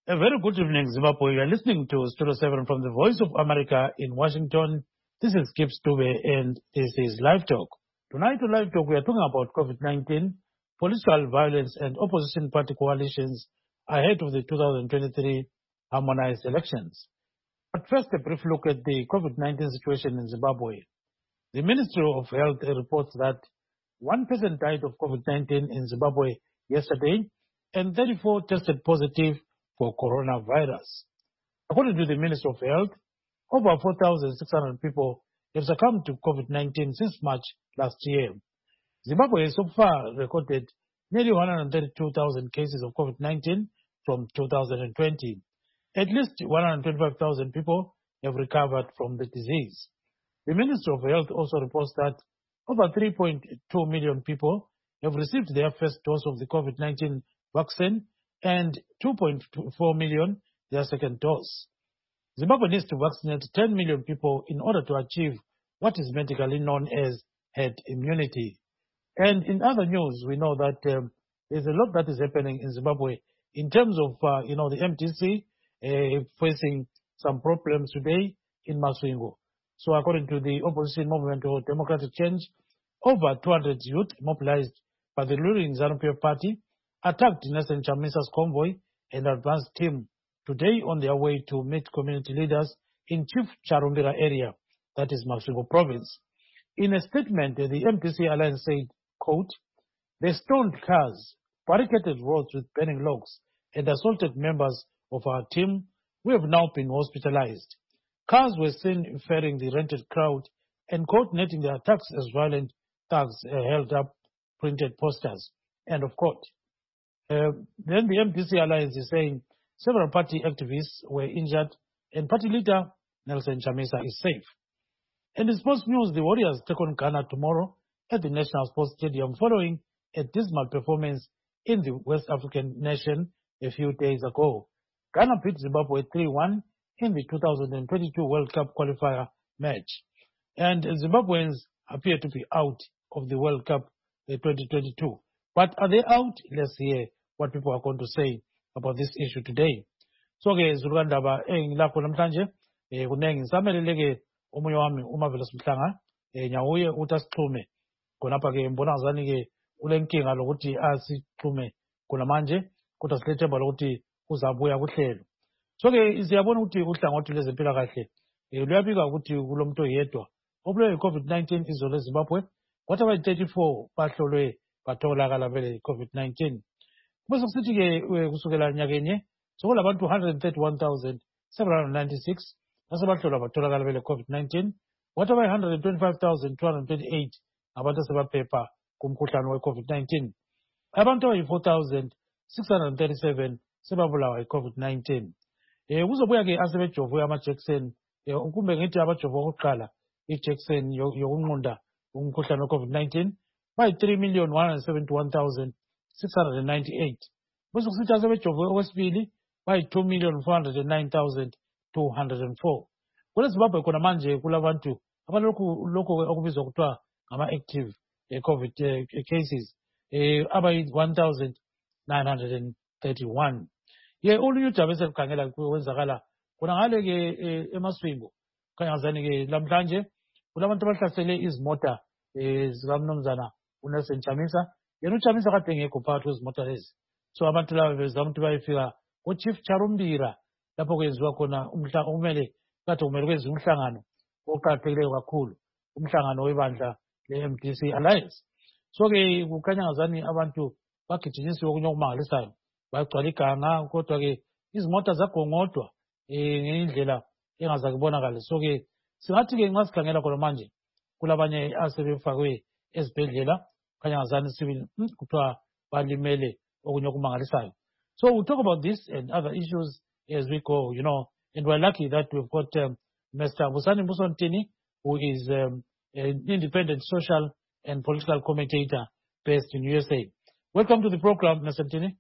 A very good evening, Zimbabwe. You are listening to Studio 7 from the Voice of America in Washington. This is Skip Stube and this is Live Talk. Tonight on Live Talk, we are talking about COVID-19, political violence and opposition party coalitions ahead of the 2023 harmonized elections. But first, a brief look at the COVID-19 situation in Zimbabwe. The Ministry of Health reports that one person died of COVID-19 in Zimbabwe yesterday and 34 tested positive for coronavirus. According to the Ministry of Health, over 4,600 people have succumbed to COVID-19 since March last year. Zimbabwe has so far recorded nearly 132,000 cases of COVID-19 from 2020. At least 125,000 people have recovered from the disease. The Ministry of Health also reports that over 3.2 million people have received their first dose of the COVID-19 vaccine and 2.4 million their second dose. Zimbabwe needs to vaccinate 10 million people in order to achieve what is medically known as herd immunity. And in other news, we know that there's a lot that is happening in Zimbabwe in terms of, the MDC facing some problems today in Masvingo. So according to the opposition movement or democratic change, over 200 youth mobilized by the ruling ZANU-PF party attacked Nelson Chamisa's convoy and advanced team today on their way to meet community leaders in Chief Charumbira area, that is Masvingo province. In a statement, the MDC Alliance said, quote, "They stoned cars, barricaded roads with burning logs, and assaulted members of our team who have now been hospitalized. Cars were seen ferrying the rented crowd and coordinating the attacks as violent thugs held up printed posters." End of quote. Then the MDC Alliance is saying several party activists were injured and party leader Nelson Chamisa is safe. And in sports news, the Warriors take on Ghana tomorrow at the National Sports Stadium following a dismal performance in the West African nation a few days ago. Ghana beat Zimbabwe 3-1 in the 2022 World Cup qualifier match. And Zimbabweans appear to be out of the World Cup 2022. But are they out? Let's hear what people are going to say about this issue today. So ke Zulukandaba ngilapho namhlanje kunengi ngisameleleke omunye wami uMavela Sihlanga nyawuye uthi asixhume khonapha ke mbona ngazani ke ulenkinga lokuthi asixhume khona manje kodwa silethemba lokuthi uzabuya kuhlelo. So ke siyabona ukuthi uhlangothi lwezempilakahle luyabika ukuthi kulomuntu oyedwa obulawe COVID-19 izolo eZimbabwe kwathi abayi-34 bahlolwe batholakala bele COVID-19. Bese kusithi ke kusukela nyakenye sokulabantu 131,796 asebahlolwa batholakala bele COVID-19 kwathi abayi-125,228 abantu asebaphepha kumkhuhlane we-COVID-19. Abantu abayi-4,637 sebabulawa yi-COVID-19. Kuzobuya ke asebejovwe amajekiseni kumbe ngithi abajovwe okokuqala ijekiseni yokunqunda umkhuhlane we-COVID-19 bayi-3,171,698. Bese kusithi asebejovwe okwesibili bayi-2,409,204. Kule Zimbabwe khona manje kulabantu lokho okubizwa kuthiwa ngama-active COVID cases abayi-1,931. Olunye udaba eselikhangela kwenzakala khona ngale ke eMasvingo khanyazani ke lamhlanje kulabantu abahlasele izimota zikamnumzana uNelson Chamisa. Yena uChamisa kade ngekho phakathi kwezimota lezi. So abantu laba bezama ukuthi bayefika kuChief Charumbira lapho kwenziwa khona kumele kwenziwa umhlangano oqakathekileyo kakhulu, umhlangano webandla le-MDC Alliance. So ke kukhanya ngazani abantu bagijinyisiwe okunye okumangalisayo bagcwala iganga kodwa ke izimota zagongodwa ngendlela engazake ibonakale. So ke singathi ke nxa sikhangela khona manje kulabanye asebefakwe ezibhedlela khanya ngazani sibili kuthiwa balimele okunye okumangalisayo. So we'll talk about this and other issues as we go, and we're lucky that we've got Mr. Busani Musontini, who is an independent social and political commentator based in USA. Welcome to the program, Mr. Ntini.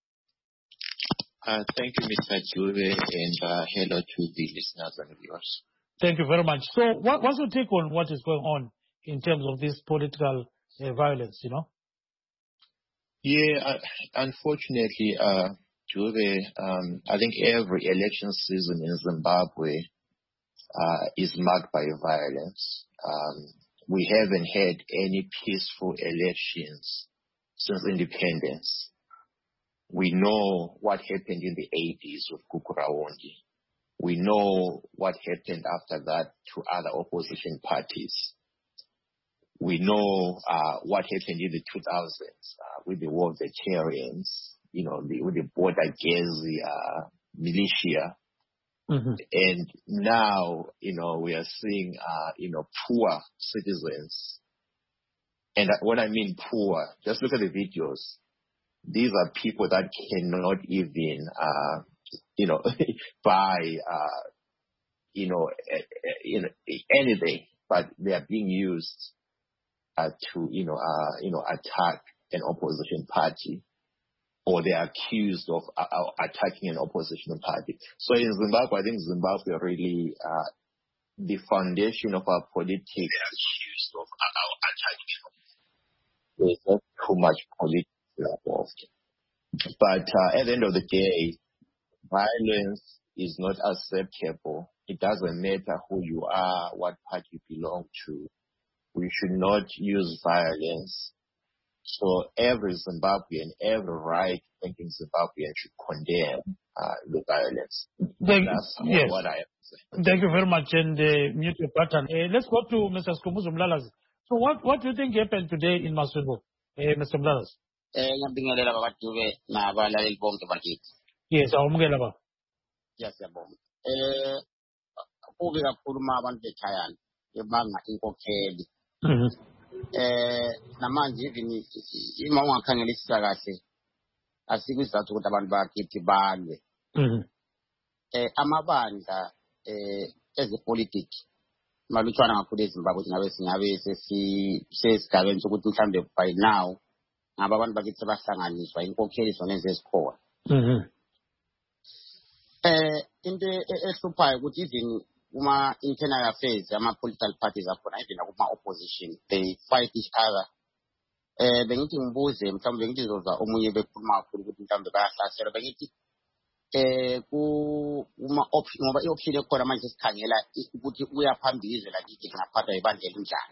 Thank you, Mr. Jube, and hello to the listeners and viewers. Thank you very much. So what's your take on what is going on in terms of this political violence, Yeah, unfortunately, I think every election season in Zimbabwe is marked by violence. We haven't had any peaceful elections since independence. We know what happened in the 80s with Kukurawondi. We know what happened after that to other opposition parties. We know what happened in the 2000s with the war veterans, with the border Gezi militia. Mm-hmm. And now, we are seeing, poor citizens. And when I mean poor, just look at the videos. These are people that cannot even, buy, anything, but they are being used to, attack an opposition party, or they are accused of attacking an opposition party. So in Zimbabwe, I think Zimbabwe really, the foundation of our politics is accused of attacking. There's not too much politics involved. But at the end of the day, violence is not acceptable. It doesn't matter who you are, what party you belong to. We should not use violence. So every Zimbabwean, every right-thinking Zimbabwean should condemn the violence. That's what I have to say. Thank you very much. And mute your button. Let's go to Mr. Skumuzu Mlalazi. So what do you think happened today in Masvingo, Mr. Mlalazi? Yes, Baba. Yes, namanje even ima ungakhangelisisa kahle asikuzathu ukuthi abantu bakithi balwe amabandla ezepolitiki malutshwana kakhulu eZimbabwe ukuthi singabe sesigabeni sokuthi mhlambe by now ngaba abantu bakithi bahlanganiswa inkokheli zona ezesikhowa into ehluphayo ukuthi even uma internal affairs ama-political parties akhona even kuma-opposition they fight each other. Bengithi ngibuze mhlawumbe bengithi ngizozwa omunye bekhuluma kakhulu ukuthi mhlawumbe bayahlaselwa bengithi ngoba i-option ekhona manje sikhangela ukuthi uyaphambili izwe lakithi ngaphathwa ibandla elinjani.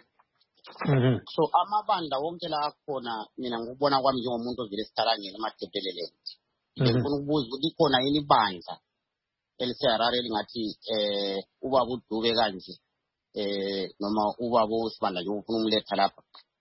So amabandla wonke la akhona mina ngikubona kwami njengomuntu ovele esithalangeni emadebheleland ngifuna ukubuza ukuthi ikhona yini ibandla eliseharare lingathi ubaba uDube kanje noma ubaba uSibandla nje ufuna umletha lapha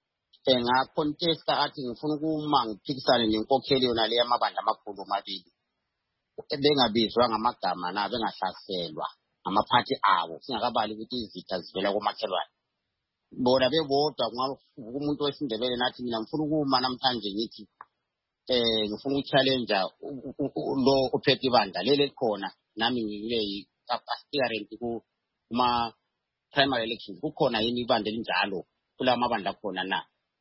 ngacontesta athi ngifuna ukuma ngiphikisane nenkokheli yona le yamabandla amakhulu amabili bengabizwa ngamagama na bengahlaselwa amaphathi abo singakabali ukuthi izitha zivela komakhelwane bona bebodwa umuntu wesindebele nathi mina ngifuna ukuma namhlanje ngithi ngifuna ukuchallenge lo ophethe ibandla lele khona nami ngile aspirant kuma primary elections kukhona yini ibandla elinjalo kula mabandla khona na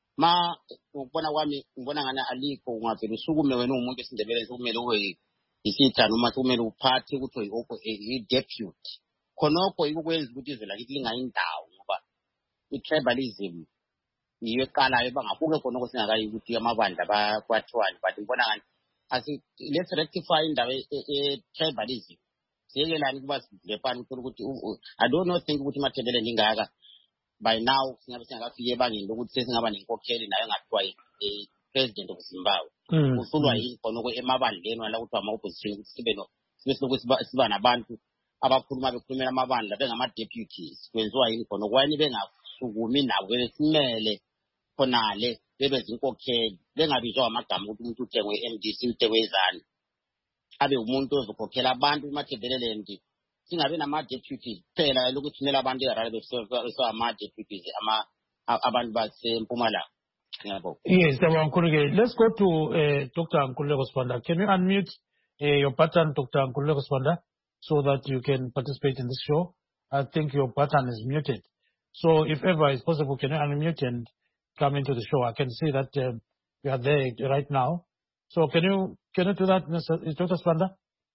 ukubona kwami ngibona ngana alikho ungavela usukume wena umuntu esindebele kumele ube isitha noma kumele uphathe ukuthi i-deputy khonokho ikukwenza ukuthi izwe lakithi lingayindawo ngoba i-tribalism yiyo eqalayo bangabuke khonokho singakayi ukuthi amabandla kwathiwani but ngibona ngani let's rectify indaba e-tribalism siyekelani kuba silepani ukuthi I don't know think ukuthi mathebele ningaka by now singabe singakafika ebangeni lokuthi sesingaba nenkokheli nayo engathiwa i-president of Zimbabwe usulwa yini khonokho emabandleni wala ukuthi ama-opposition ukuthi siba nabantu bekhulumela amabandla bengama-deputies kwenziwa yini khonokho wani bengasukumi nabo besimele khonale bebezinkokheli bengabizwa amagama ukuthi umuntu uthengwe i-MDC uthengwe izani abe umuntu ozokhokhela abantu kumathebeleland singabe nama-deputies kuphela lokuthi kumele abantu eharare besama-deputies abantu basempumalanga. Yes, let's go to Dr. Nkululeko Sibanda. Can you unmute your button, Dr. Nkululeko Sibanda, so that you can participate in this show? I think your button is muted. So if ever it's possible, can you unmute and come into the show? I can see that you are there right now. So can you do that, Dr. Sibanda,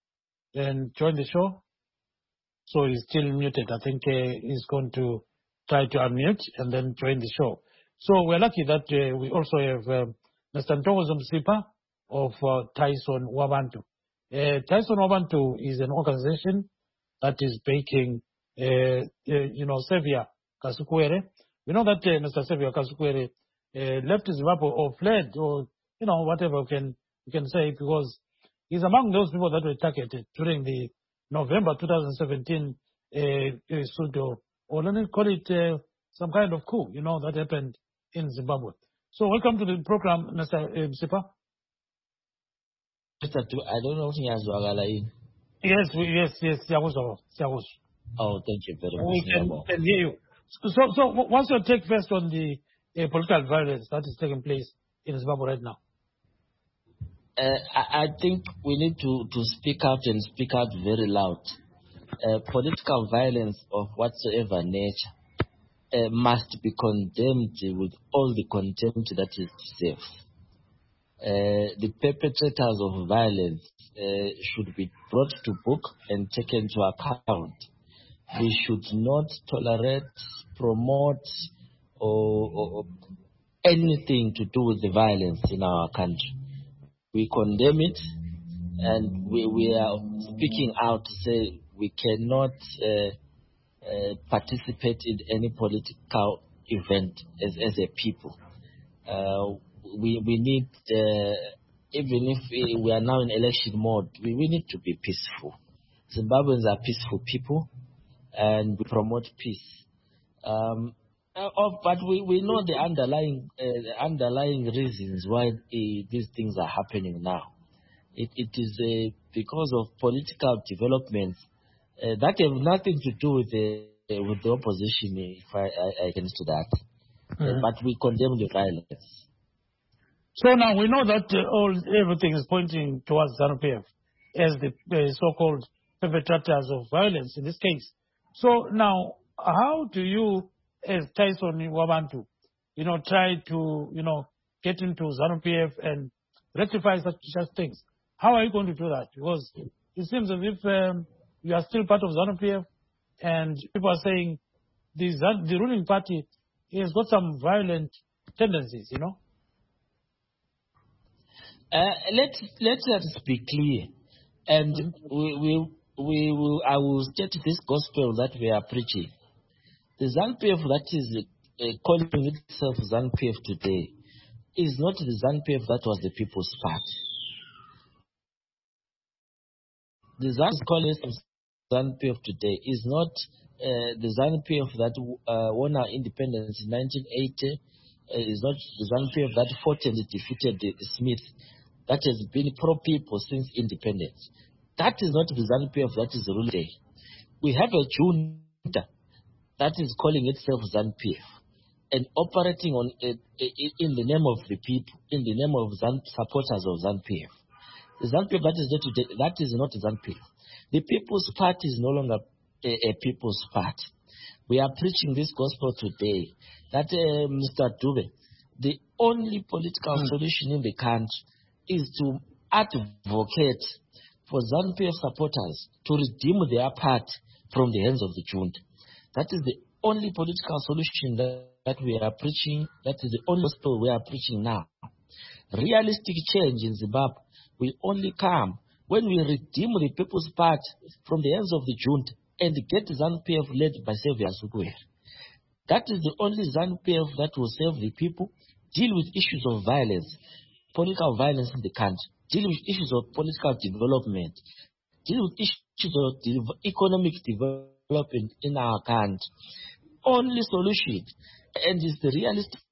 and join the show? So he's still muted. I think he's going to try to unmute and then join the show. So we're lucky that we also have Mr. Ntokozo Msipa of Tyson Wabantu. Tyson Wabantu is an organization that is backing, Xavier Kasukuwere. We know that Mr. Xavier Kasukuwere left Zimbabwe or fled, or whatever we can say, because he's among those people that were targeted during the November 2017 pseudo, or let me call it some kind of coup, that happened in Zimbabwe. So welcome to the program, Mr. Msipa. I don't know if he has Wagala. Yes, Oh, thank you very much. We can hear you. So what's your take first on the political violence that is taking place in Zimbabwe right now? I think we need to speak out and speak out very loud. Political violence of whatsoever nature must be condemned with all the contempt that it deserves. The perpetrators of violence should be brought to book and taken to account. We should not tolerate, promote, or anything to do with the violence in our country. We condemn it, and we are speaking out to say we cannot participate in any political event as a people. We need, even if we are now in election mode, we need to be peaceful. Zimbabweans are peaceful people, and we promote peace. But we know the underlying reasons why these things are happening now. It is because of political developments that have nothing to do with the opposition, if I can say that. But we condemn the violence. So now we know that everything is pointing towards ZANU-PF as the so-called perpetrators of violence in this case. So now, how do you, as Tyson Wabantu, try to, get into ZANU-PF and rectify such things? How are you going to do that? Because it seems as if you are still part of ZANU-PF, and people are saying the ruling party has got some violent tendencies, Let us be clear, and I will state this gospel that we are preaching. The ZANU-PF that is calling itself ZANU-PF today is not the ZANU-PF that was the People's Party. The ZANU-PF calling itself ZANU-PF today is not the ZANU-PF that won our independence in 1980. Is not the ZANU-PF that fought and defeated the Smith. That has been pro-people since independence. That is not the ZANU-PF that is ruling today. We have a junta that is calling itself ZANU-PF and operating in the name of the people, in the name of supporters of ZANU-PF. The ZANU-PF that is there today, that is not ZANU-PF. The People's Party is no longer a People's Party. We are preaching this gospel today that, Mr. Dube, the only political solution in the country is to advocate for ZANU-PF supporters to redeem their party from the hands of the junta. That is the only political solution that we are preaching. That is the only gospel we are preaching now. Realistic change in Zimbabwe will only come when we redeem the People's Party from the hands of the junta and get ZANU-PF led by Xavier Kasukuwere. That is the only ZANU-PF that will serve the people, deal with issues of violence, political violence in the country, deal with issues of political development, deal with issues of economic development in our country. Only solution, and it's the realistic.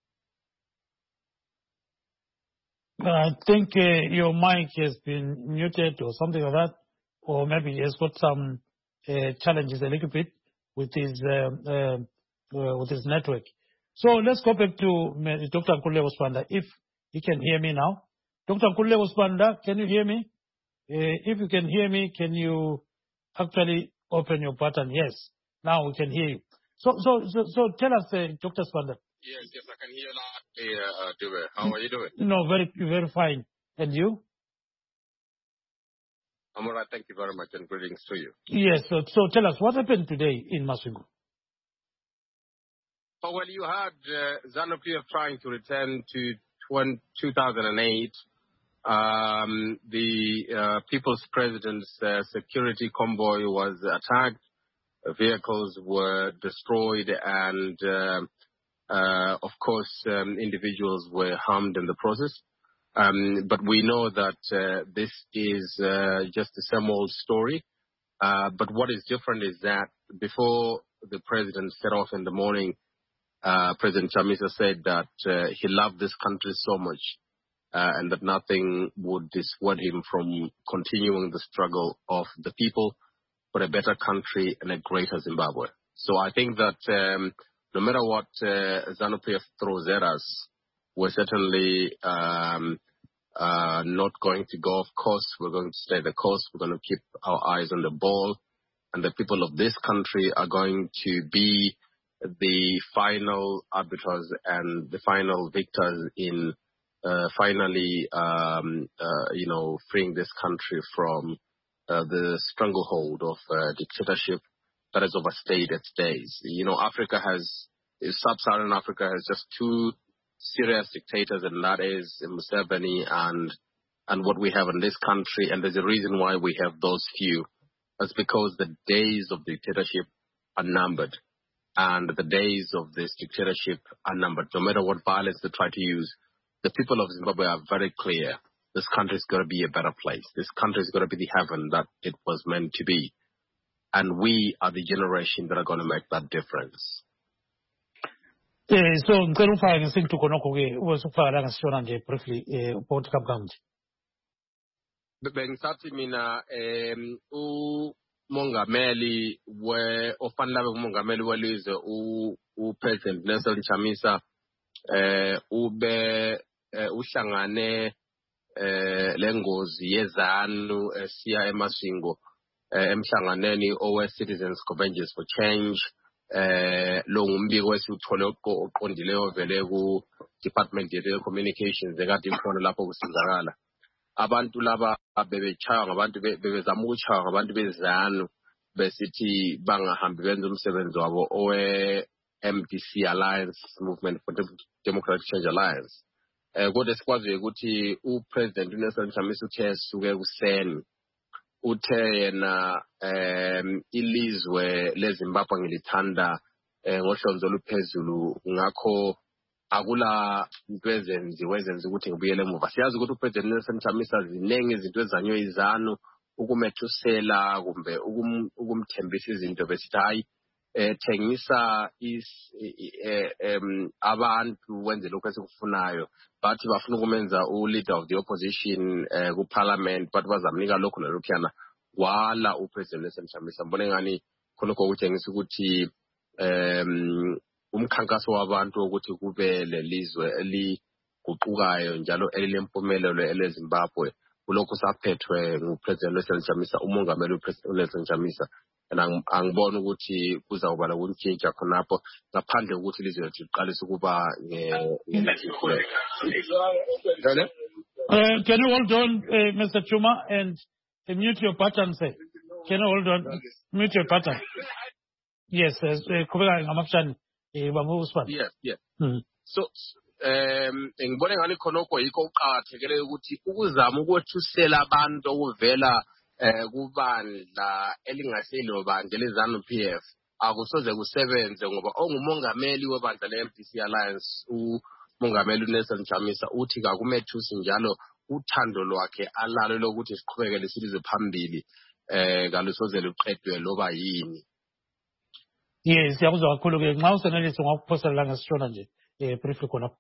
I think your mic has been muted or something like that, or maybe he has got some challenges a little bit with his network. So let's go back to Dr. Nkululeko Sibanda, if he can hear me now. Dr. Nkululeko Sibanda, can you hear me? If you can hear me, can you actually open your button? Yes, now we can hear you. So tell us, Dr. Sibanda. Yes, I can hear loud. Dube. How are you doing? No, very, very fine. And you? I'm all right. Thank you very much, and greetings to you. Yes. So tell us, what happened today in Masvingo? Oh, well, you had ZANU-PF trying to return to 2008 the People's President's security convoy was attacked, vehicles were destroyed, and of course individuals were harmed in the process. But we know that this is just the same old story. But what is different is that before the president set off in the morning, President Chamisa said that he loved this country so much and that nothing would dissuade him from continuing the struggle of the people for a better country and a greater Zimbabwe. So I think that no matter what ZANU-PF throws at us, we're certainly not going to go off course. We're going to stay the course. We're going to keep our eyes on the ball. And the people of this country are going to be the final arbiters and the final victors in finally, freeing this country from the stranglehold of dictatorship that has overstayed its days. Sub-Saharan Africa has just two serious dictators, and that is Museveni and what we have in this country. And there's a reason why we have those few. That's because the days of dictatorship are numbered. And the days of this dictatorship are numbered. No matter what violence they try to use, the people of Zimbabwe are very clear. This country is going to be a better place. This country is going to be the heaven that it was meant to be. And we are the generation that are going to make that difference. So ngicela ufake ngesintu khonokho-ke ubesufaka la ngasishona nje briefly about kaBkamji. Bengisathi mina umongameli ofanele abe umongameli welizwe uPresident Nelson Chamisa uhlangane lengozi yezanu esiya eMasvingo emhlanganeni owe-Citizens Convergence for Change. Lo ngumbiko wesiuthole oqondileyo vele ku-Department ye-Communications ekade ikhona lapho kusizakala. Abantu laba bebechaywa ngabantu bebezama ukuchaywa ngabantu bezanu besithi bangahambi benza umsebenzi wabo owe-MDC Alliance, Movement for Democratic Change Alliance. Kodwa sikwaziyo ukuthi uPresident uNelson Chamisa uthe esuke kuseni uthe yena ilizwe leZimbabwe ngilithanda ngohlonzo oluphezulu, ngakho akula into ezenziwe ukuthi ngibuyele emuva. Siyazi ukuthi uPresident Nelson Chamisa zinenge izinto ezanywe izanu ukumethusela kumbe ukumthembisa izinto besithi hayi thengisa abantu wenze lokho esikufunayo. Bathi bafuna ukumenza u-leader of the opposition ku-parliament, bathi bazamnika lokho nalokhuyana. Wala uPresident Nelson Chamisa mbone ngani khonokho kutshengisa ukuthi umkhankaso wabantu ukuthi kube lelizwe eliguqukayo njalo elilempumelelo eleZimbabwe kulokho saphethwe nguPresident Nelson Chamisa, umongameli uPresident Nelson Chamisa. Angibona ukuthi kuzawuba lokuntshintsha khonapho ngaphandle kokuthi ilizwe lethu liqalise ukuba Can you hold on, Mr. Chuma, and mute your button, sir? Can you hold on? Mute your button. Yes, yes. So, ngibone ngani khonokho yikho uqakathekile ukuthi ukuzama ukwethusela abantu okuvela kubandla elingasilo bandla leZANU-PF akusoze kusebenze ngoba ongumongameli webandla le-MDC Alliance umongameli uNelson Chamisa uthi kakumethusi njalo uthando lwakhe alalo lokuthi siqhubekele silizwe phambili kalusoze luqedwe loba yini. Yes, siyakuzwa kakhulu-ke nxa usenelisa ungakuphosela la ngasishona nje briefly khonapho.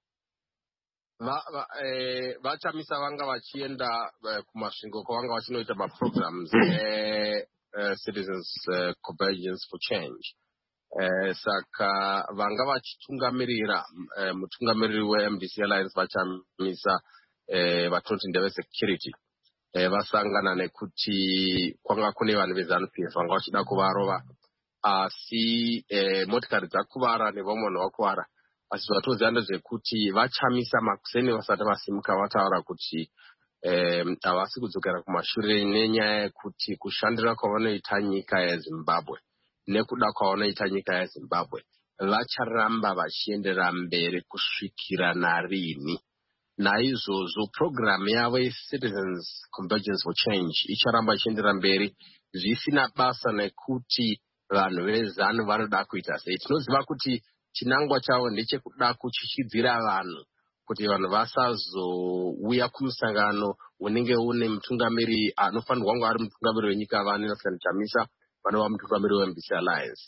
Vachamisa vanga vachienda kumasvingo kwavanga vachinoita ma-programs Citizens Convergence for Change. Saka vanga vachitungamirira mutungamiriri we-MDC Alliance Vachamisa vatonti ndeve security. Vasangana nekuti kwanga kune vanhu veZANU-PF vanga vachida kuvarova asi motikari dzakuvara nevamwe vanhu vakuvara. Asi vatoziva ndezvekuti Vachamisa makuseni vasati vasimuka vataura kuti havasi kudzokera kumashure nenyaya yekuti kushandira kwavanoita nyika yeZimbabwe nekuda kwavanoita nyika yeZimbabwe vacharamba vachiendera mberi kusvikira narini. naizvozvo program yavo ye-Citizens Convergence for Change icharamba ichiendera mberi zvisina basa nekuti vanhu vezanu vanoda kuita sei. Tinoziva kuti chinangwa chavo ndechekuda kuchichidzira vanhu kuti vanhu vasazouya kumusangano unenge une mutungamiri anofanirwa kunge ari mutungamiri wenyika vane Nelson Chamisa vanova mutungamiri weMBC Alliance.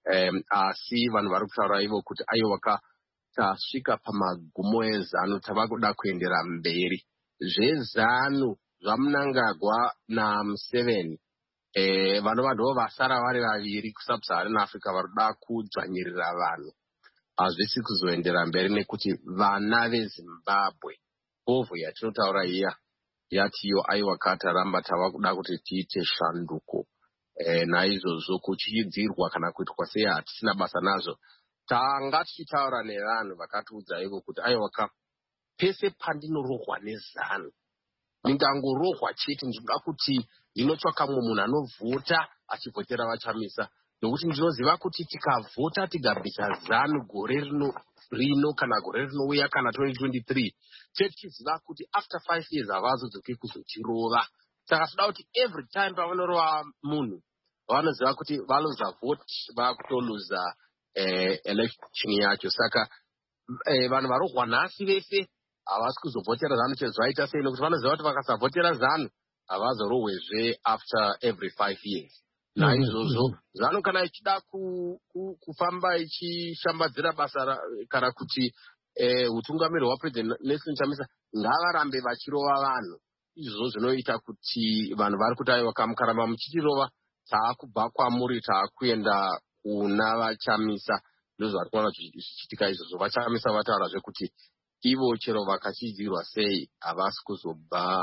Asi vanhu vari kutaura ivo kuti aiwa tasvika pamagumo ezanu tava kuda kuendera mberi. Zvezanu zvaMnangagwa naMuseveni vanova ndo vasara vari vaviri kuSub-Saharan Africa vari kuda kudzvanyirira vanhu. Hazvisi kuzoendera mberi nekuti vana veZimbabwe ovhu yatinotaura iya yatiyo aiwa kataramba tava kuda kuti tiite shanduko. Naizvozvo kuchidzirwa kana kuitwa sei hatisina basa nazvo. Tanga tichitaura nevanhu vakatiudza ivo kuti aiwa pese pandinorohwa nezano ndingangorohwa chete ndinoda kuti ndinotsvaka mumwe munhu anovhota achivhotera vaChamisa, nokuti ndinoziva kuti tikavhota tikabvisa zanu gore rino kana gore rinouya kana 2023 tichiziva kuti after 5 years havazodzoki kuzochirova. Saka toda kuti every time pavanorova munhu vanoziva kuti valoza vote vakutoluza election yacho. Saka vanhu varohwa nhasi vese havasi kuzovhotera zanu chezvaita sei, nokuti vanoziva kuti vakasavhotera zanu havazorohwezve after every 5 years. Naizvozvo zanu kana ichida kufamba ichishambadzira basa kana kuti utungamiri hwaPresident Nelson Chamisa ngavarambe vachirova vanhu. Izvozvo zvinoita kuti vanhu vari kuti aiwa mukaramba muchitirova taakubva kwamuri taakuenda kuna vaChamisa. Ndozvari kuona zvichiitika izvozvo. VaChamisa vataurazve kuti ivo chero vakachidzirwa sei havasi kuzobva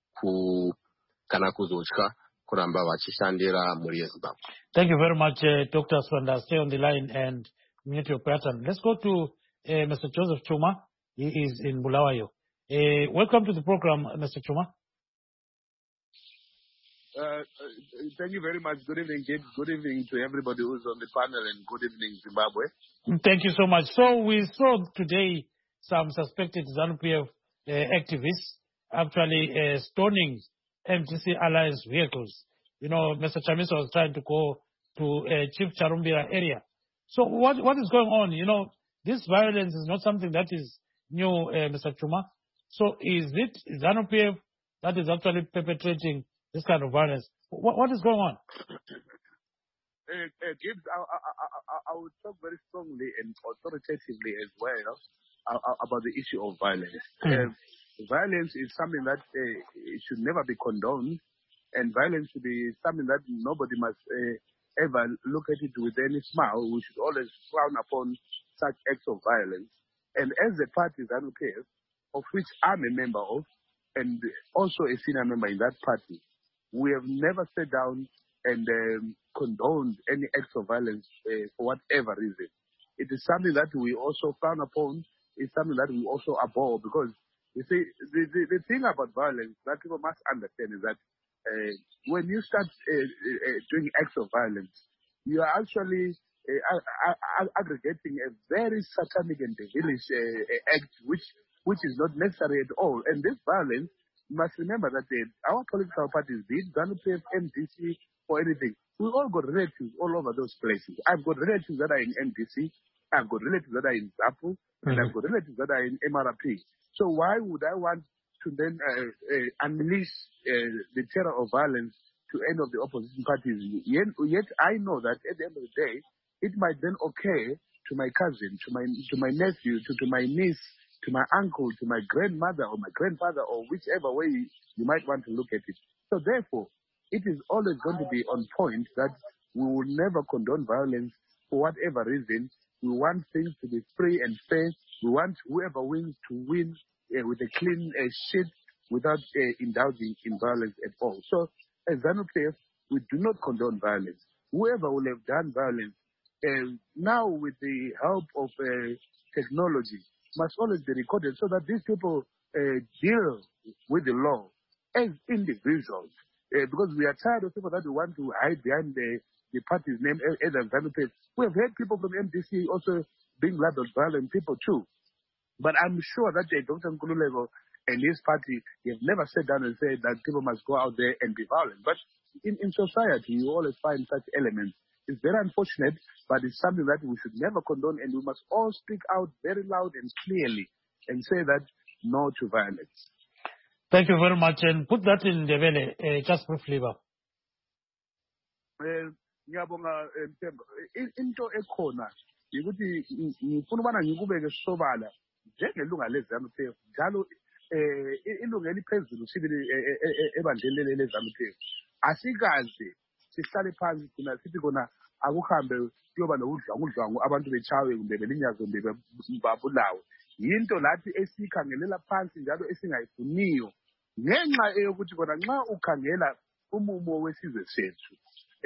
kana kuzotya kuramba vachishandira mhuri yeZimbabwe. Thank you very much, Dr. Swanda. Stay on the line and mute your pattern. Let's go to Mr. Joseph Chuma. He is in Bulawayo. Welcome to the program, Mr. Chuma. Thank you very much. Good evening, James. Good evening to everybody who's on the panel, and good evening, Zimbabwe. Thank you so much. So we saw today some suspected ZANU-PF activists actually stoning MDC Alliance vehicles. You know, Mr. Chamisa was trying to go to Chief Charumbira area. So what is going on? You know, this violence is not something that is new, Mr. Chuma. So is it ZANU-PF that is actually perpetrating this kind of violence? What is going on? Gibbs, I would talk very strongly and authoritatively as well about the issue of violence. Violence is something that should never be condoned, and violence should be something that nobody must ever look at it with any smile. We should always frown upon such acts of violence. And as a party, ZANU-PF, of which I'm a member of, and also a senior member in that party, we have never sat down and condoned any acts of violence for whatever reason. It is something that we also frown upon. It's something that we also abhor, because you see, the thing about violence that people must understand is that when you start doing acts of violence, you are actually aggregating a very satanic and devilish act, which is not necessary at all. And this violence, you must remember that our political parties, be it ZANU-PF, MDC, or anything, we all got relatives all over those places. I've got relatives that are in MDC, I've got relatives that are in ZAPU, and I've got relatives that are in MRP. So why would I want to then unleash the terror of violence to any of the opposition parties? Yet I know that at the end of the day, it might then occur to my cousin, to my nephew, to my niece, to my uncle, to my grandmother or my grandfather, or whichever way you might want to look at it. So therefore, it is always going to be on point that we will never condone violence for whatever reason. We want things to be free and fair. We want whoever wins to win with a clean sheet without indulging in violence at all. So as ZANU-PF, we do not condone violence. Whoever will have done violence, now with the help of technology, must always be recorded so that these people deal with the law as individuals. Because we are tired of people that want to hide behind the party's name as ZANU-PF. We have heard people from MDC also being labeled violent people too. But I'm sure that Dr. Nkululeko and his party have never sat down and said that people must go out there and be violent. But in society, you always find such elements. It's very unfortunate, but it's something that we should never condone, and we must all speak out very loud and clearly and say that no to violence. Thank you very much, and put that in the belly, just briefly. Ngiyabonga Mthembu. Into ekhona ukuthi ngifuna ubana ngikubeke sobala njengelunga leZANU-PF njalo ilunga eliphezulu sibili ebandleni leZANU-PF. Asikaze sihlale phansi thina sithi kona akuhambe kuyoba nokudlwangu abantu bechawe kumbe belinyazwe kumbe babulawe. Yinto lathi esikhangelela phansi njalo esingayifuniyo ngenxa eyokuthi kona nxa ukhangela umumo wesizwe sethu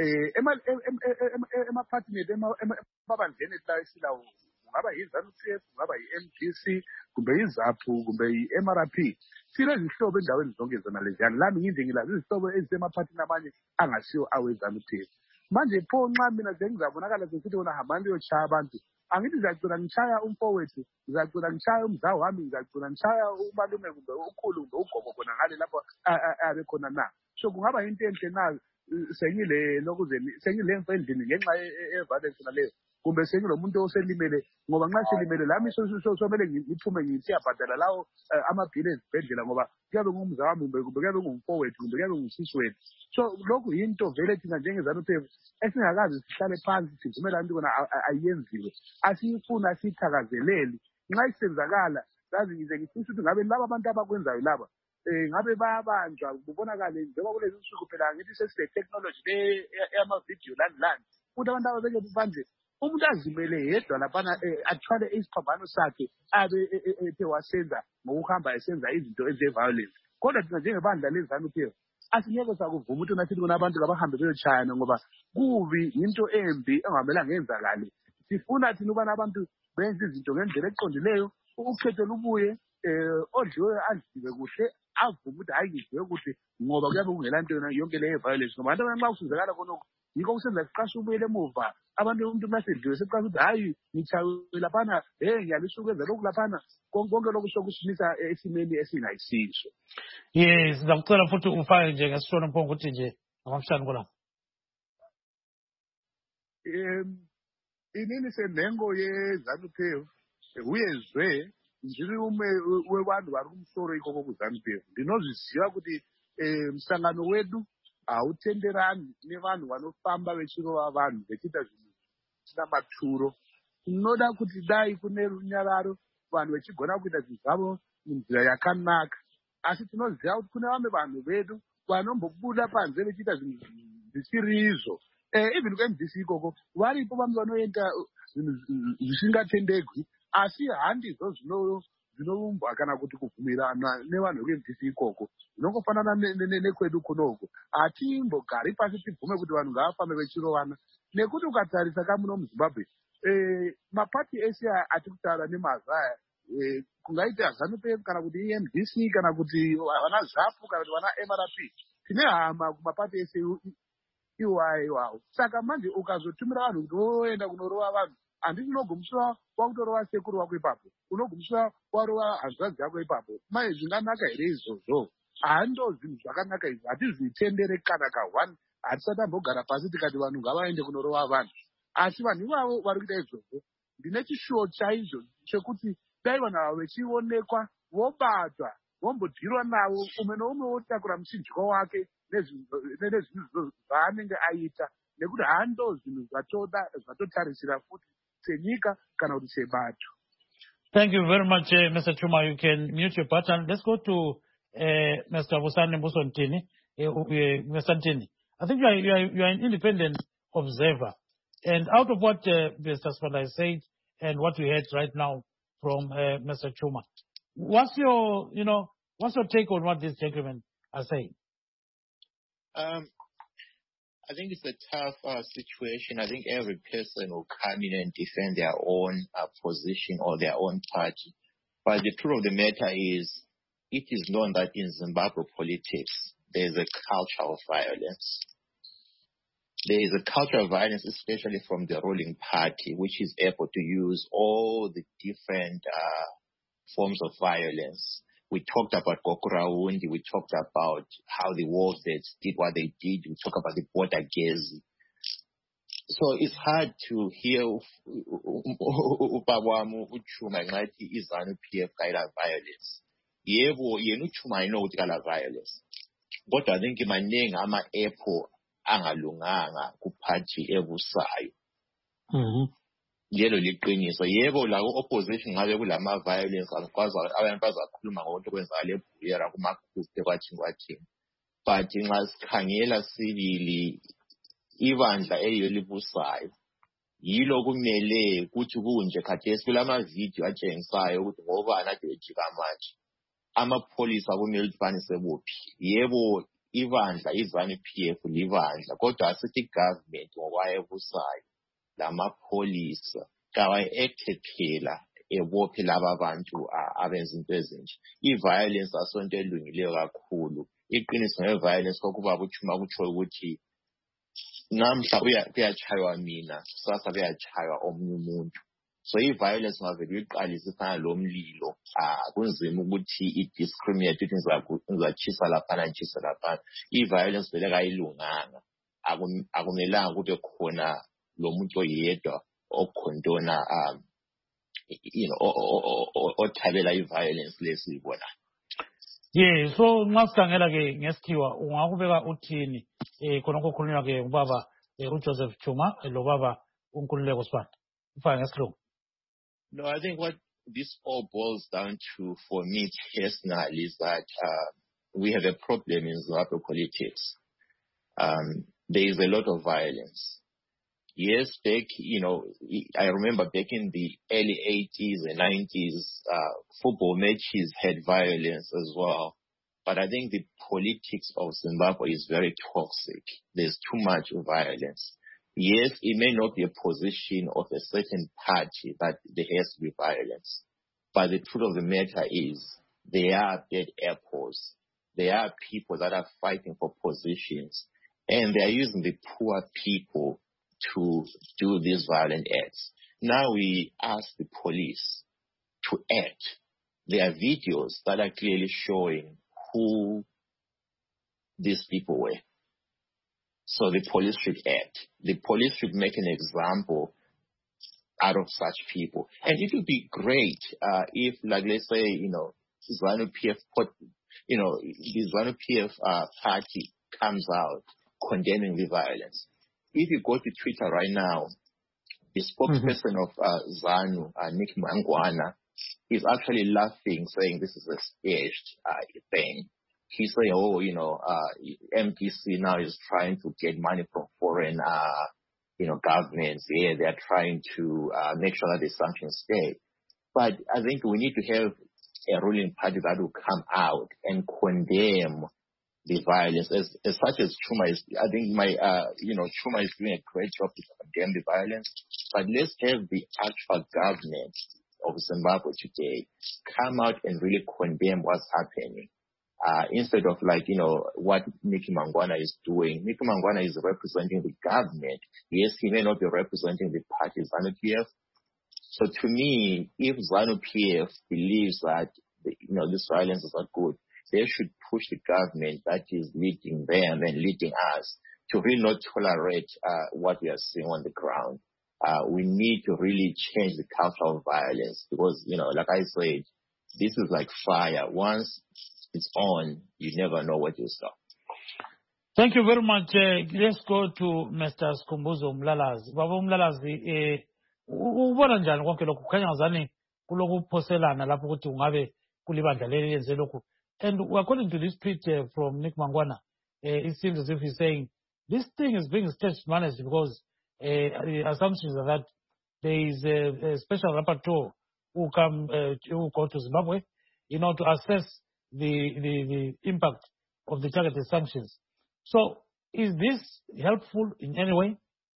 emaphathini emabandleni esilawo kungaba yiZANU-PF, kungaba yi-MDC, kumbe yiZAPU, kumbe yi-MRP. Silezihlobo endaweni zonke zona leziyana. Lami nginde ngilazi izihlobo ezisemaphathini amanye angasiyo aweZANU-PF. Manje pho nxa mina ngizabonakala sesithi wona hambani liyochaya abantu, angithi ngizagcina ngichaya umfowethu, ngizagcina ngichaya umzawu wami, ngizagcina ngichaya umalume kumbe ukhulu kumbe ugogo khona ngale lapho abe khona na. So kungaba yinto enhle na sengile lokuzeni sengile emfendini ngenxa eviolence naleyo kumbe sengilomuntu oselimele ngoba nxa selimele lami somele ngiphume ngithi yabhadala lawo amabhili ezibhedlela ngoba kuyabe ngumzawu wami kumbe kuyabe ngumfowethu kumbe kuyabe ngusisi wethu. So lokhu yinto vele thina njengeZANU-PF esingakazi sihlale phansi sivumelane ukuthi kona ayenziwe, asiyifuna siyithakazeleli. Nxa isenzakala yazi ngize ngifisa ukuthi ngabe laba abantu abakwenzayo laba ngabe bayabanjwa kubonakale njengoba kulezi nsuku phela ngithi sesile-technology yamavidiyo lani ukuthi abantu ababeke manje umuntu azimele yedwa laphana athwale isiphambano sakhe abe ethe wasenza ngokuhamba esenza izinto eziviolence. Kodwa thina njengebandla leZANU-PF asingeke sakuvuma ukuthi nasithi kona abantu kabahambe beyotshayana ngoba kubi yinto embi engamelanga yenzakale. Sifuna thina ukubana abantu benze izinto ngendlela eqondileyo, ukhetho lubuye odliwe adliwe kuhle avume ukuthi hayi ngidliwe kuhle ngoba kuyabe kungela nto yonke leyo violence ngoba abantu nxa kusizakala khonokho yikho kusenza siqashe ubuyele emuva. Abantu umuntu masedliwe seqashe ukuthi hayi ngichawe laphana ngiyalisho ukwenza lokhu laphana konke lokhu sokusimisa esimeni esingayisiso. Yes, ngicela futhi ufake nje ngesishona mphongo ukuthi nje amamshani kolapha. Inini senengo yeZANU-PF uyezwe njiri ume webantu bari kumsoro ikoko kuZANU-PF. Ndinozviziva kuti msangano wedu hautenderani nevanhu vanofamba vechirova vanhu vechiita zvinhu zvisina maturo. Tinoda kuti dai kune runyararo vanhu vechigona kuita zvinhu zvavo munzira yakanaka, asi tinoziva kuti kune vamwe vanhu vedu vanombobuda panze vechiita zvinhu zvisiri izvo. Even kuMDC ikoko varipo vamwe vanoenda zvinhu zvisingatendegwi, asi handizo zvinoumbwa kana kuti kubvumirana nevanhu veMDC ikoko. Zvinongofanana nekwedu kunoko. Hatimbogari pasi tibvume kuti vanhu ngavafambe vechirovana nekuti ukatarisa kamuno muZimbabwe mapati ese ati kutaura nemazaya kungaita ZANU-PF kana kuti MDC kana kuti vana ZAPU kana kuti vana MRP, tine hama kumapati ese iwayo. Saka manje ukazotumira vanhu kuti voenda kunorova vanhu, handiti unogumiswa wakutorova sekuru wako ipapo, unogumiswa warova hanzvadzi yako ipapo. Mai zvinganaka here izvozvo? Hando zvinhu zvakanaka izvi, hatizvitendere kana ka1. Hatisati tambogara pasi tikati vanhu ngavaende kunorova vanhu, asi vanhu ivavo vari kuita izvozvo. Ndine chishuwo chaizvo chekuti dai vanhu ava vechionekwa vobatwa vombodhirwa navo, umwe noumwe wotakura muchinjwa wake nezvinhu zvaanenge aita, nekuti hando zvinhu zvatotarisira futi senyika kana kuti sebato. Thank you very much, Mr. Chuma. You can mute your button. Let's go to Mr. Vusani Mbusontini. Mr. Ntini, I think you are an independent observer, and out of what Mr. Spada said and what we heard right now from Mr. Chuma, what's your take on what these gentlemen are saying? I think it's a tough situation. I think every person will come in and defend their own position or their own party. But the truth of the matter is, it is known that in Zimbabwe politics, there is a culture of violence. There is a culture of violence, especially from the ruling party, which is able to use all the different forms of violence. We talked about Gokuraundi. We talked about how the war vets did what they did. We talked about the border Gezi. So it's hard to hear Ubawamu Uchuma ngathi iZANU-PF kayila violence. Yebo, yena Uchuma ayino ukuthi kala violence. Kodwa I think maningi ama-epho angalunganga kuphathi ebusayo. Lelo liqiniso. Yebo, la opposition ngabe kulama violence abantu bazakhuluma ngokuthi kwenzakala eBuyera kumakhuste kwathini. But nxa sikhangela sibili ibandla eyolibusayo yilo kumele kuthi kunje khathesi kulama video atshengisayo ukuthi ngoba nathi ejika manje amapholisa kumele ukuthi banisebuphi. Yebo, ibandla iZANU-PF libandla kodwa asithi government ngokwayebusayo lamapholisa kawayi-acted phela ebophe laba bantu abenza into ezinje. I-violence asonto elungileyo kakhulu. Iqiniso nge-violence kokuba kuchuma kutsho ukuthi namhla kuyachaywa mina, kusasa kuyachaywa omunye umuntu. So i-violence ngavele uyiqalise ifana lomlilo. Kunzima ukuthi i-discriminate ukuthi ngizatshisa laphana ngitshise laphana. I-violence vele kayilunganga. Akumelanga kube khona lo muntu oyedwa okhondona othabela i-violence lesiyibonayo. Yeah, so nxa sikhangela ke ngesikhiwa ungakubeka uthini khonokho okhulunywa ke ubaba uJoseph Chuma lobaba uNkululeko Sibanda. Ufake ngesilungu. No, I think what this all boils down to for me personally is that we have a problem in Zimbabwe politics. There is a lot of violence. Yes, I remember back in the early 80s and 90s, football matches had violence as well. But I think the politics of Zimbabwe is very toxic. There's too much violence. Yes, it may not be a position of a certain party that there has to be violence. But the truth of the matter is there are bad apples. There are people that are fighting for positions. And they are using the poor people to do these violent acts. Now we ask the police to act. There are videos that are clearly showing who these people were. So the police should act. The police should make an example out of such people. And it would be great if, like, let's say, ZANU-PF, the ZANU-PF party comes out condemning the violence. If you go to Twitter right now, the spokesperson of ZANU, Nick Mangwana, is actually laughing, saying this is a staged thing. He's saying, MDC now is trying to get money from foreign, governments. Yeah, they're trying to make sure that the sanctions stay. But I think we need to have a ruling party that will come out and condemn the violence. As such as Chuma is, I think Chuma is doing a great job to condemn the violence. But let's have the actual government of Zimbabwe today come out and really condemn what's happening. Instead of what Nicky Mangwana is doing. Nicky Mangwana is representing the government. Yes, he may not be representing the party ZANU-PF. So to me, if ZANU-PF believes that this violence is not good, they should push the government that is leading them and leading us to really not tolerate what we are seeing on the ground. We need to really change the culture of violence because, like I said, this is like fire. Once it's on, you never know what you stop. Thank you very much. Let's go to Mr. Skhumbuzo Mlalazi. Baba Mlalazi, ubona njani konke lokhu kukhanya ngazani kulokuphoselana lapho ukuthi ungabe kulibandla leli lenze lokhu. And according to this tweet from Nick Mangwana, it seems as if he's saying this thing is being stage managed because the assumptions are that there is a special rapporteur who go to Zimbabwe, to assess the impact of the targeted sanctions. So, is this helpful in any way?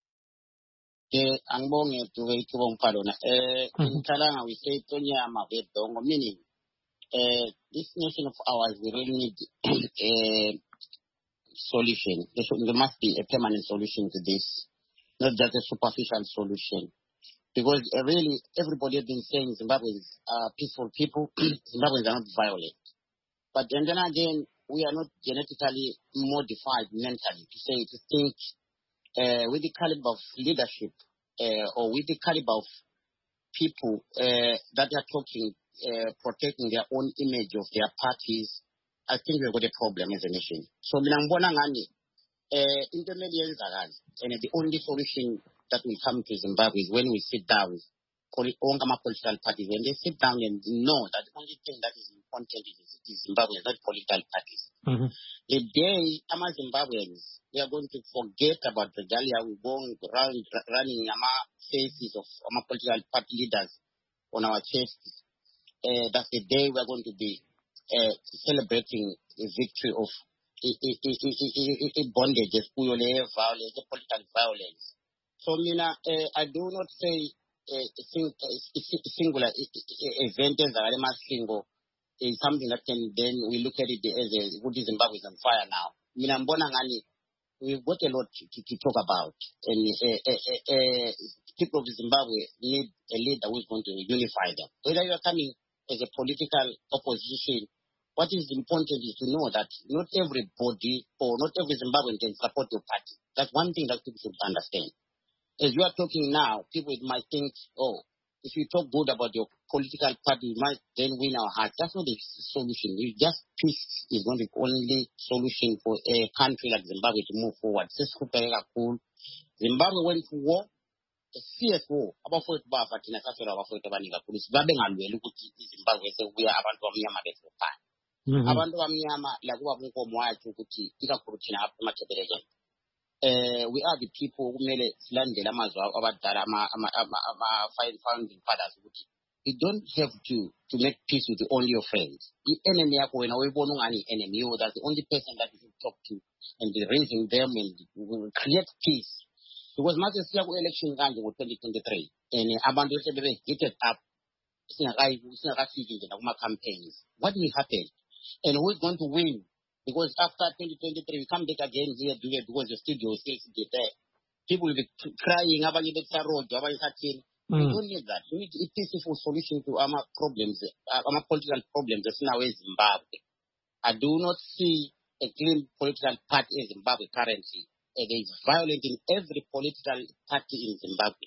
Angibonge tuwekibong palona. Inkalanga we say Tonya Mabedongo, meaning this nation of ours, we really need a solution. There must be a permanent solution to this, not just a superficial solution. Because really, everybody has been saying Zimbabweans are peaceful people. Zimbabweans are not violent. But then again, we are not genetically modified mentally to think with the caliber of leadership or with the caliber of people that are talking, protecting their own image of their parties. I think we've got a problem as a nation. So, intermediaries are, and the only solution that will come to Zimbabwe is when we sit down, all political parties, when they sit down and know that the only thing that is important is Zimbabwe, not political parties. Mm-hmm. The day Zimbabweans, we are going to forget about regalia, we go around running faces of political party leaders on our chests. That's the day we are going to be celebrating the victory of a bondage, violence, political violence. So, I do not say singular event is something that can then we look at it as a good Zimbabwe is on fire now. We've got a lot to talk about, and people of Zimbabwe need a leader who is going to unify them. Whether you are coming as a political opposition, what is important is to know that not everybody or not every Zimbabwean can support your party. That's one thing that people should understand. As you are talking now, people might think, oh, if you talk good about your political party, you might then win our hearts. That's not the solution. Peace is not the only solution for a country like Zimbabwe to move forward. Zimbabwe went to war, a fierce war. About 40 we are about abantu bamnyama lakuba kunkomo wathi ukuthi ikakhulu thina abamatebeleke we are the people kumele silandele amazwi abadala ama founding fathers ukuthi you don't have to make peace with only your friends. The enemy yakho wena uyibona ungani enemy, you that's the only person that you should talk to and be raising them and create peace. Because manje siya ku election kanje ngo-2023 and abantu sebebe heated up singakafiki nje nakuma campaigns. What will happen? And who is going to win? Because after 2023, we come back again here because the studio is still there. People will be crying, we don't need that. We need a peaceful solution to our problems, our political problems that's now in Zimbabwe. I do not see a clean political party in Zimbabwe currently. It is violent in every political party in Zimbabwe.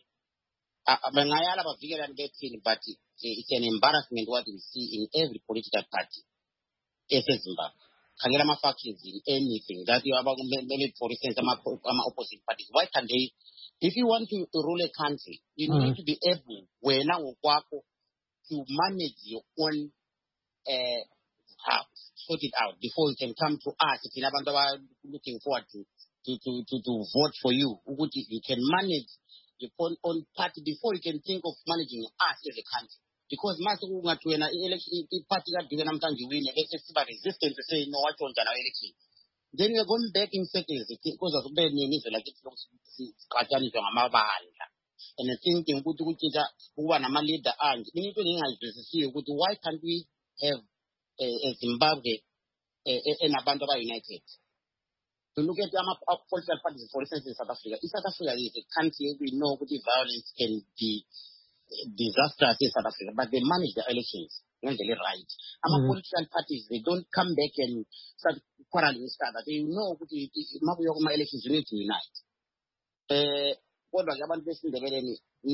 But it's an embarrassment what we see in every political party. Zimbabwe. Factions in anything that you have, maybe for instance, opposite parties. Why can they? If you want to rule a country, you need to be able, to manage your own house, sort it out before you can come to us. If you are looking forward to vote for you, you can manage your own party before you can think of managing us as a country. Because when an election party that win, resistance to say no, what on an election. Then we are going back in circles because of bad news like it's and I think in good who are a leader and why can't we have a Zimbabwe and a band of united? To look at our political parties, for instance, in South Africa. In South Africa is a country we know the violence can be disastrous in South Africa, but they manage the elections when they right. Political parties, they don't come back and start quarreling with each other. They know the elections you need to unite. What was about this in the very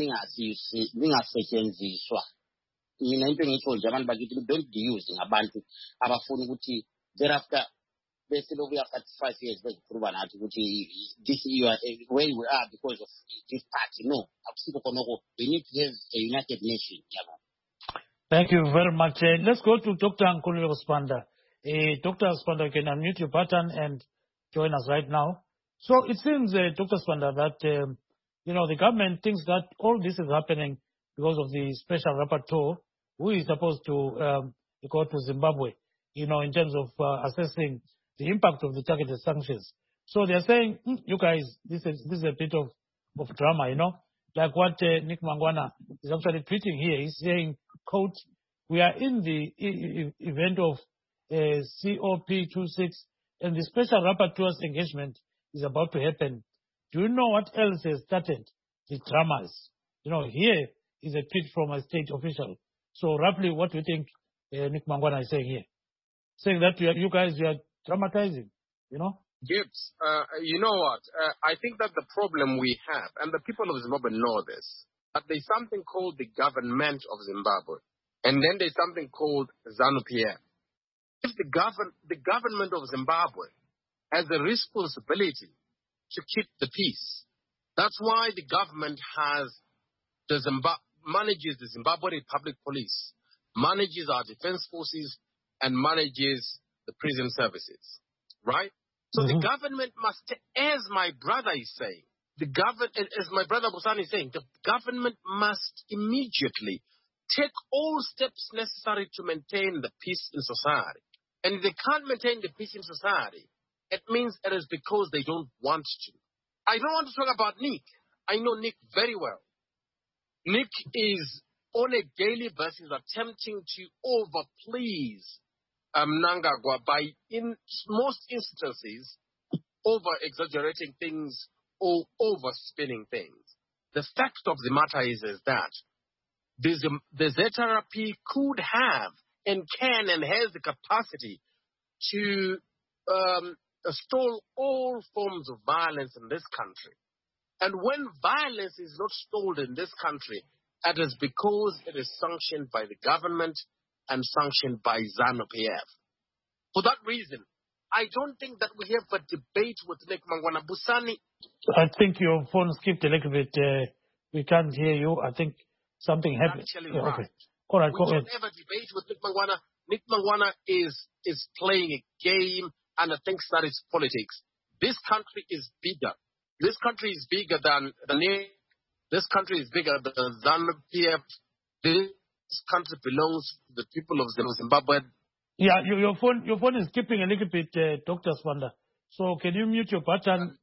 but you don't be using a band of a phone thereafter. Basically, we have 35 years proven out this year where we are because of this party. No, we need to have a united nation. Thank you very much. Let's go to Dr. Nkululeko Sibanda. Dr. Sibanda, you can unmute your button and join us right now. So it seems, Dr. Sibanda, that the government thinks that all this is happening because of the special rapporteur who is supposed to go to Zimbabwe, in terms of assessing the impact of the targeted sanctions. So they're saying, you guys, this is a bit of drama, like what Nick Mangwana is actually tweeting here. He's saying, quote, we are in the event of COP26 and the special rapporteur's engagement is about to happen. Do you know what else has started the dramas? here is a tweet from a state official. So roughly what do you think Nick Mangwana is saying here? Saying that you guys are dramatizing, Gibbs, you know what? I think that the problem we have, and the people of Zimbabwe know this, that there's something called the government of Zimbabwe. And then there's something called ZANU-PF. If the government of Zimbabwe has a responsibility to keep the peace, that's why the government manages the Zimbabwe Republic Police, manages our defense forces, and manages the prison services, right? So the government must, as my brother is saying, as my brother Busani is saying, the government must immediately take all steps necessary to maintain the peace in society. And if they can't maintain the peace in society, it means it is because they don't want to. I don't want to talk about Nick. I know Nick very well. Nick is on a daily basis attempting to overplease Mnangagwa by, in most instances, over-exaggerating things or over-spinning things. The fact of the matter is that the ZRP could have and can and has the capacity to stall all forms of violence in this country. And when violence is not stalled in this country, it is because it is sanctioned by the government and sanctioned by ZANU-PF. For that reason, I don't think that we have a debate with Nick Mangwana. Busani. I think your phone skipped a little bit. We can't hear you. I think something happened. Actually, right. Okay. All right, we don't have a debate with Nick Mangwana. Nick Mangwana is playing a game and thinks that it's politics. This country is bigger. This country is bigger than this country is bigger than ZANU-PF. This country belongs to the people of Zimbabwe. Yeah, your phone is skipping a little bit, Dr. Swanda. So can you mute your button?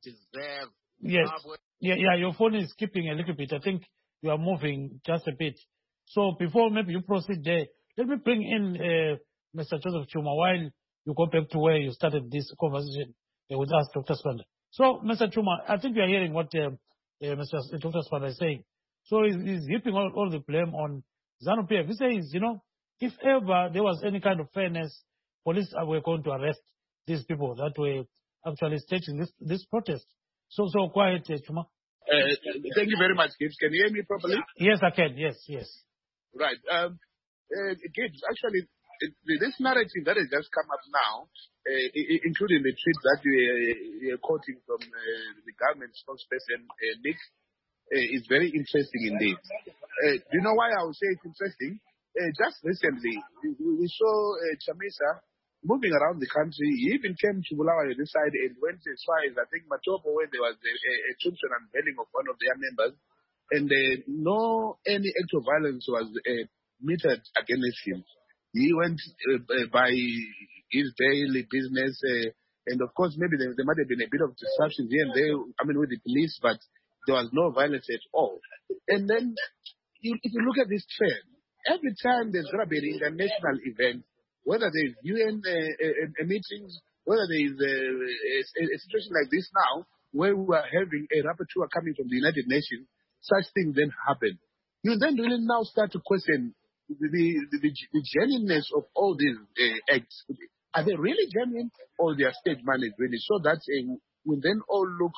Yes. Yeah, your phone is skipping a little bit. I think you are moving just a bit. So before maybe you proceed there, let me bring in Mr. Joseph Chuma while you go back to where you started this conversation with us, Dr. Swanda. So, Mr. Chuma, I think you are hearing what Dr. Swanda is saying. So he's heaping all the blame on ZANU-PF. He says, if ever there was any kind of fairness, police were going to arrest these people that were actually staging this protest. So quiet, Chuma. Thank you very much, Gibbs. Can you hear me properly? Yes, I can. Yes. Right. Gibbs, actually, this narrative that has just come up now, including the tweet that you're quoting from the government spokesperson, Nick, is very interesting indeed. Do you know why I would say it's interesting? Just recently, we saw Chamisa moving around the country. He even came to Bulawayo on this side and went as far as, I think, Matopo, where there was a tombstone unveiling of one of their members. And any act of violence was meted against him. He went by his daily business. And, of course, maybe there might have been a bit of disruption here and there, with the police, but there was no violence at all. And then, if you look at this trend, every time there's going to be an international event, whether there's UN meetings, whether there's a situation like this now, where we are having a rapporteur coming from the United Nations, such things then happen. You then really now start to question the genuineness of all these acts. Are they really genuine or they are stage managed really? So that will then all look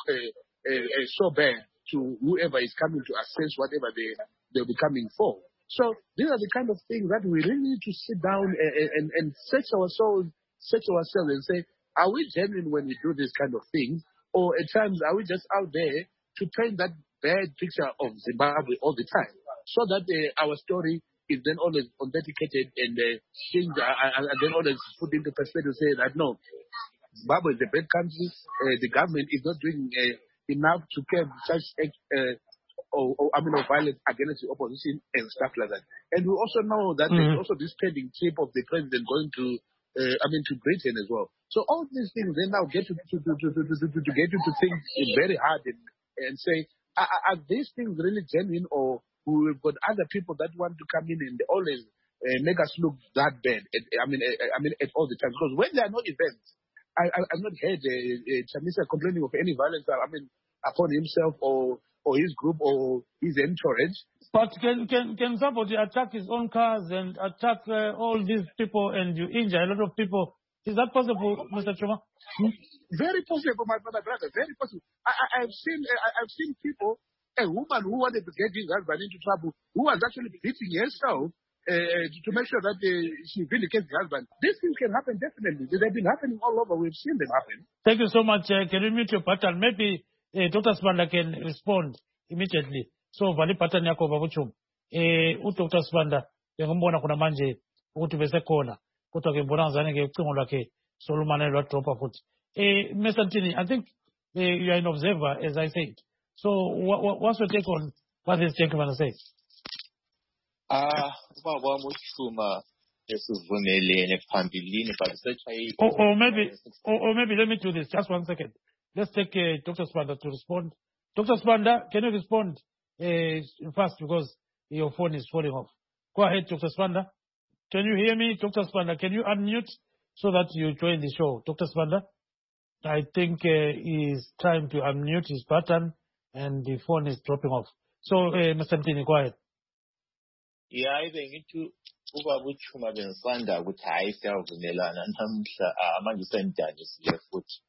so bad to whoever is coming to assess whatever they'll be coming for. So these are the kind of things that we really need to sit down and search ourselves and say, are we genuine when we do this kind of things? Or at times, are we just out there to paint that bad picture of Zimbabwe all the time? So that our story is then always authenticated and things are then always put into perspective to say that, no, Zimbabwe is a bad country. The government is not doing enough to curb such violence against the opposition and stuff like that. And we also know that there's also this pending trip of the president going to Britain as well. So all these things then now get you to get you to think very hard and say, are these things really genuine, or we've got other people that want to come in and they always make us look that bad? At all the time, because when there are no events, I've not heard Chamisa complaining of any violence. Upon himself or or his group or his entourage. But can somebody attack his own cars and attack all these people and you injure a lot of people? Is that possible, Mr. Chuma? Very possible, my brother. Very possible. I've seen people, a woman who wanted to get his husband into trouble, who was actually beating herself to make sure that she vindicates the husband. These things can happen definitely. They've been happening all over. We've seen them happen. Thank you so much. Can you mute your pattern? Maybe Dr. Sibanda can respond immediately. So vali pattern yako babuchum. Dr. Sibanda ngombona kuna manje ukuthi bese khona. Kodwa ke mbona ngazane ke ucingo lwakhe Solomon lwa drop futhi. Mr. Ntini, I think you are an observer, as I said. So what's your take on what this gentleman says? Ubaba Muchuma esivumelene phambilini, but or maybe let me do this. Just 1 second. Let's take Dr. Sibanda to respond. Dr. Sibanda, can you respond fast because your phone is falling off? Go ahead, Dr. Sibanda. Can you hear me, Dr. Sibanda? Can you unmute so that you join the show, Dr. Sibanda? I think he's trying to unmute his button and the phone is dropping off. So, Mr. Ntini, go ahead. Yeah, I think it Ubaba Muchuma bensanda ukuthi hayi siyavumelana namhla manje sendanisile futhi.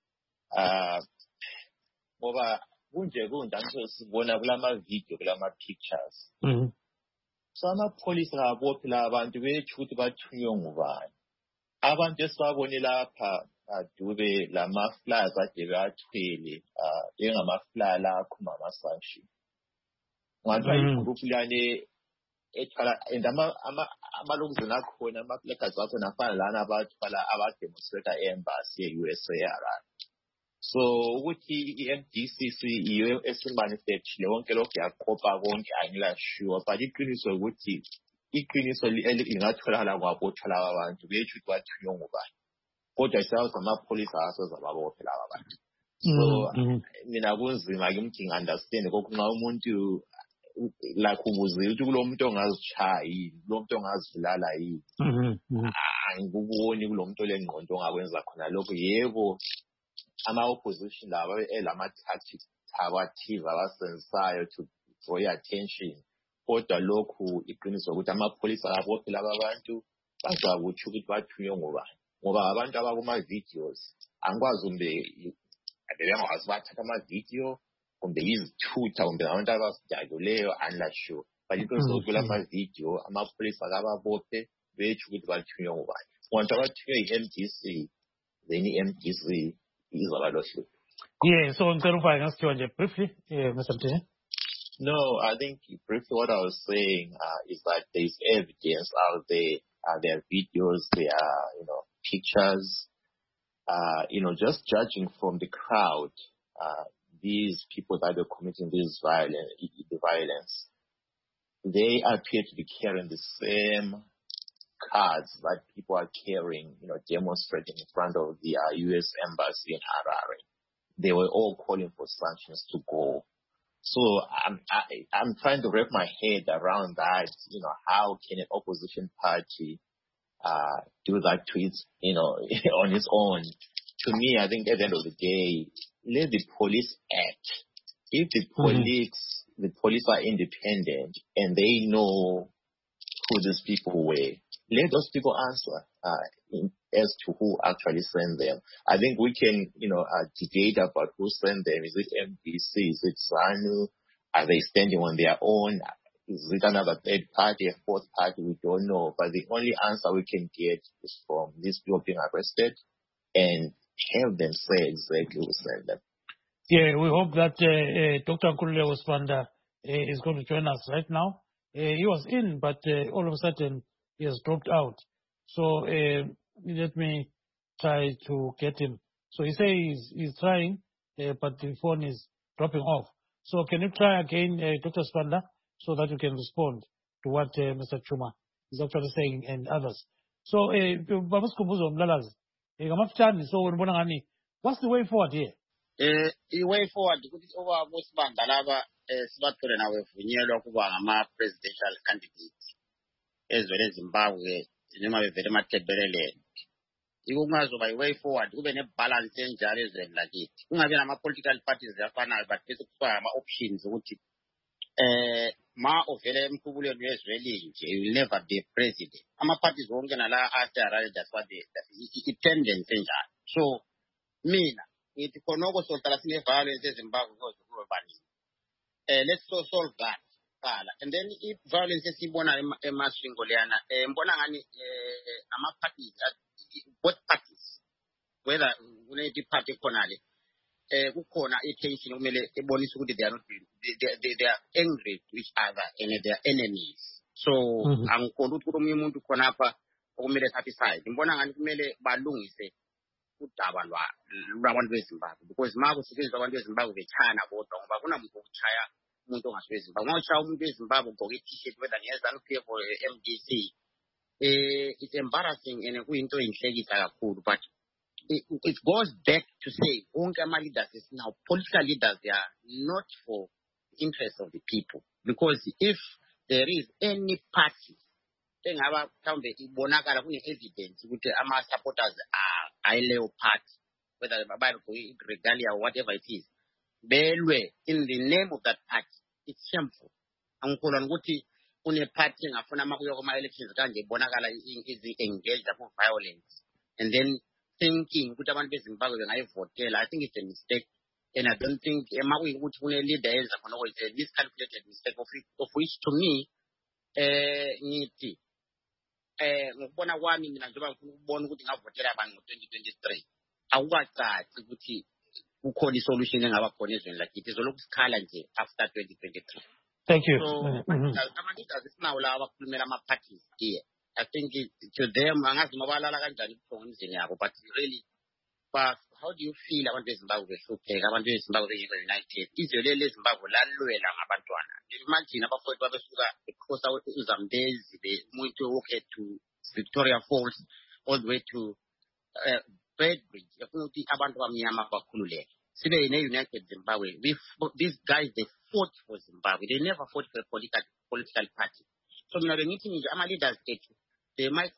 Ngoba kunje kunjani sibona kulama video kulama pictures. So amapholisa abophela abantu bethu ukuthi bathunywe ngubani. Abantu esibabone lapha dube lama flyers ade bathwele engama flyer akhuma amasanction. Ngapha igroup lane ethala and amalungelo akhona ama-placards akhona afana lana abantu abademonstrate embassy ye-USA. So ukuthi i-MDCC iyo esimanifestile wonke lokho yaqopa konke angilasure, but iqiniso ukuthi iqiniso lingatholakala kwabothola abantu bethu ukuthi bathunywe ngubani. Kodwa isazi amapholisa asezababophe laba bantu. So mina kunzima ke mthi understand kokunxa umuntu like ubuze ukuthi kulomuntu ongazitshaya yini, kulomuntu ongazilala yini. Angikuboni kulomuntu olengqondo ongakwenza khona lokho. Yebo ama-opposition laba elama-tactics abathize abasensayo to draw your attention. Kodwa lokhu iqiniso ukuthi amapholisa abophe laba bantu bazakutsho ukuthi bathunywe ngobani. Ngoba abantu abakuma-videos angikwazi bengakwazi bathatha ama-video kumbe izithutha kumbe abantu abasidakuleyo angilasure. But iqiniso ukuthi kulama-video amapholisa akababophe betsho ukuthi bathunywe ngobani. Abantu abathunywe yi-MDC, then i-MDC izabalohlupho. Yeah, so briefly, Mr. Ntini. No, I think briefly what I was saying is that there's evidence out there. There are videos, there are pictures. Just judging from the crowd, these people that are committing this violence, they appear to be carrying the same cards that people are carrying, demonstrating in front of the U.S. Embassy in Harare. They were all calling for sanctions to go. So I'm trying to wrap my head around that. How can an opposition party do that to its, on its own? To me, I think at the end of the day, let the police act. If the police are independent and they know who these people were, let those people answer as to who actually sent them. I think we can, debate about who sent them. Is it MDC? Is it ZANU? Are they standing on their own? Is it another third party, a fourth party? We don't know. But the only answer we can get is from these people being arrested and have them say exactly who sent them. Yeah, we hope that Dr. Nkululeko Sibanda is going to join us right now. He was in, but all of a sudden he has dropped out. So let me try to get him. So he says he's trying, but the phone is dropping off. So can you try again, Dr. Sibanda, so that you can respond to what Mr. Chuma is actually saying and others. So, what's the way forward here? The way forward, over most Bandalava, Sbatore now Vunyelo Kubama presidential candidate, as well as Zimbabwe, the name of very much Berele. You must by way forward, even a balance in Jaris and like it. You have political parties that are but options, which ma ovele mkhubulweni wezweli nje, you will never be a president. Ama-parties wonke nala athi that's what i-tendency enjalo. So mina ngithi khonoko sohlala sine-violence eZimbabwe kuze kube baningi. Let's solve that qala, and then i-violence esiyibona emashingo leyana ngibona ngani ama-parties, both parties, whether kune-party khonale kukhona i-tension kumele ebonisa ukuthi they are angry to each other and they are enemies. So angikholwa ukuthi omunye umuntu khonapha okumele thathe side. Ngibona ngani kumele balungise udaba lwabantu beZimbabwe, because ma kusetshenziswa abantu beZimbabwe bechana kodwa ngoba kunamuntu okuchaya umuntu ongasuke eZimbabwe. Ngokuchaya umuntu weZimbabwe ugqoke i-t-shirt whether nge-ZANU-PF or MDC, it's embarrassing and kuyinto enhlekisa kakhulu. But it goes back to say, leaders is now political leaders, they are not for the interest of the people. Because if there is any party, then our bonakala evidence with our supporters are a party, whether the regalia or whatever it is, in the name of that party, it's shameful. And une party ngafuna makuyokoma elections kanje bonakala is engaged in violence, and then thinking ukuthi abantu beZimbabwe bengayivotela, I think it's a mistake, and I don't think ukuthi kune leader yenza khona it's a miscalculated mistake of which to me ngithi ngokubona kwami mina njengoba ngifuna ukubona ukuthi ngavotela abantu ngo-2023 akukacaci ukuthi kukhona isolution engaba khona ezweni lakithi, izolokhu sikhala nje after 2023. Thank you. So ama-leaders isinawo lawa abakhulumela ama-parties here. I think to them, angazi mabalala kanjani kukhona endlini yabo, but really, how do you feel abantu beZimbabwe behlupheka, abantu beZimbabwe united? Izwe leli leZimbabwe lalwela ngabantwana. Imagine abafowethu babesuka across uZambezi, bemuntu walk to Victoria Falls, all the way to Bedbridge. Yafuna ukuthi abantu bamnyama bakhululeke. Sibe united Zimbabwe. These guys, they fought for Zimbabwe. They never fought for a political party. So mina bengithi nje ama-leaders ethu, they must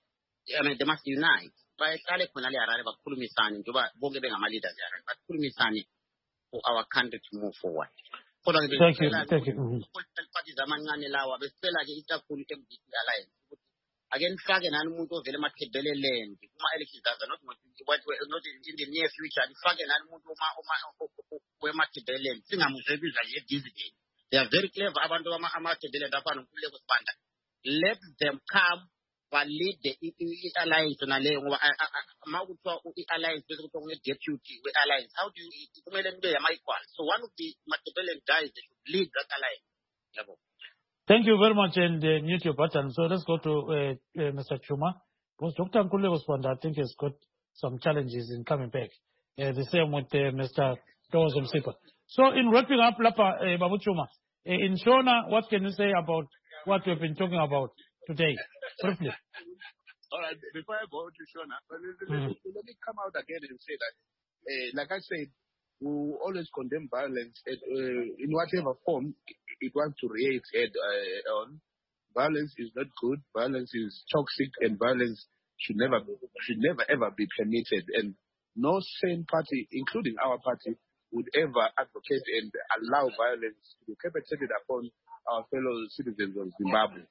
unite. Bahlale khona le Harare bakhulumisane njengoba bonke bengama-leaders eHarare, bakhulumisane for our country to move forward. Thank you. Political parties amancane lawa besicela-ke itakhulu i-MDC Alliance ukuthi ake nifake nani umuntu ovele emathebeleleni kuma-elections aza, not in the near future, nifake nani umuntu wemathebeleleni singamuzebizwa ye-dividend. They are very clever abantu amathebeleleni afana noNkululeko Sibanda. Let them come but lead the alliance naleyo ngoba makuthiwa i-alliance bese kuthiwa kune-deputy we-alliance, how do you kumele nibe yama-equal? So one of the Machiavellian guys, they should lead that alliance. Yabo. Thank you very much, and mute your button. So let's go to Mr. Chuma, because Dr. Nkululeko Sibanda, I think, has got some challenges in coming back. The same with Mr. Thokoza Msipa. So in wrapping up, Babu Chuma, in Shona, what can you say about what we've been talking about today? Briefly. All right, before I go to Shona, let me come out again and say that, like I said, we will always condemn violence in whatever form it wants to rear its head on. Violence is not good. Violence is toxic, and violence should never ever be permitted. And no sane party, including our party, would ever advocate and allow violence to be perpetrated upon our fellow citizens of Zimbabwe.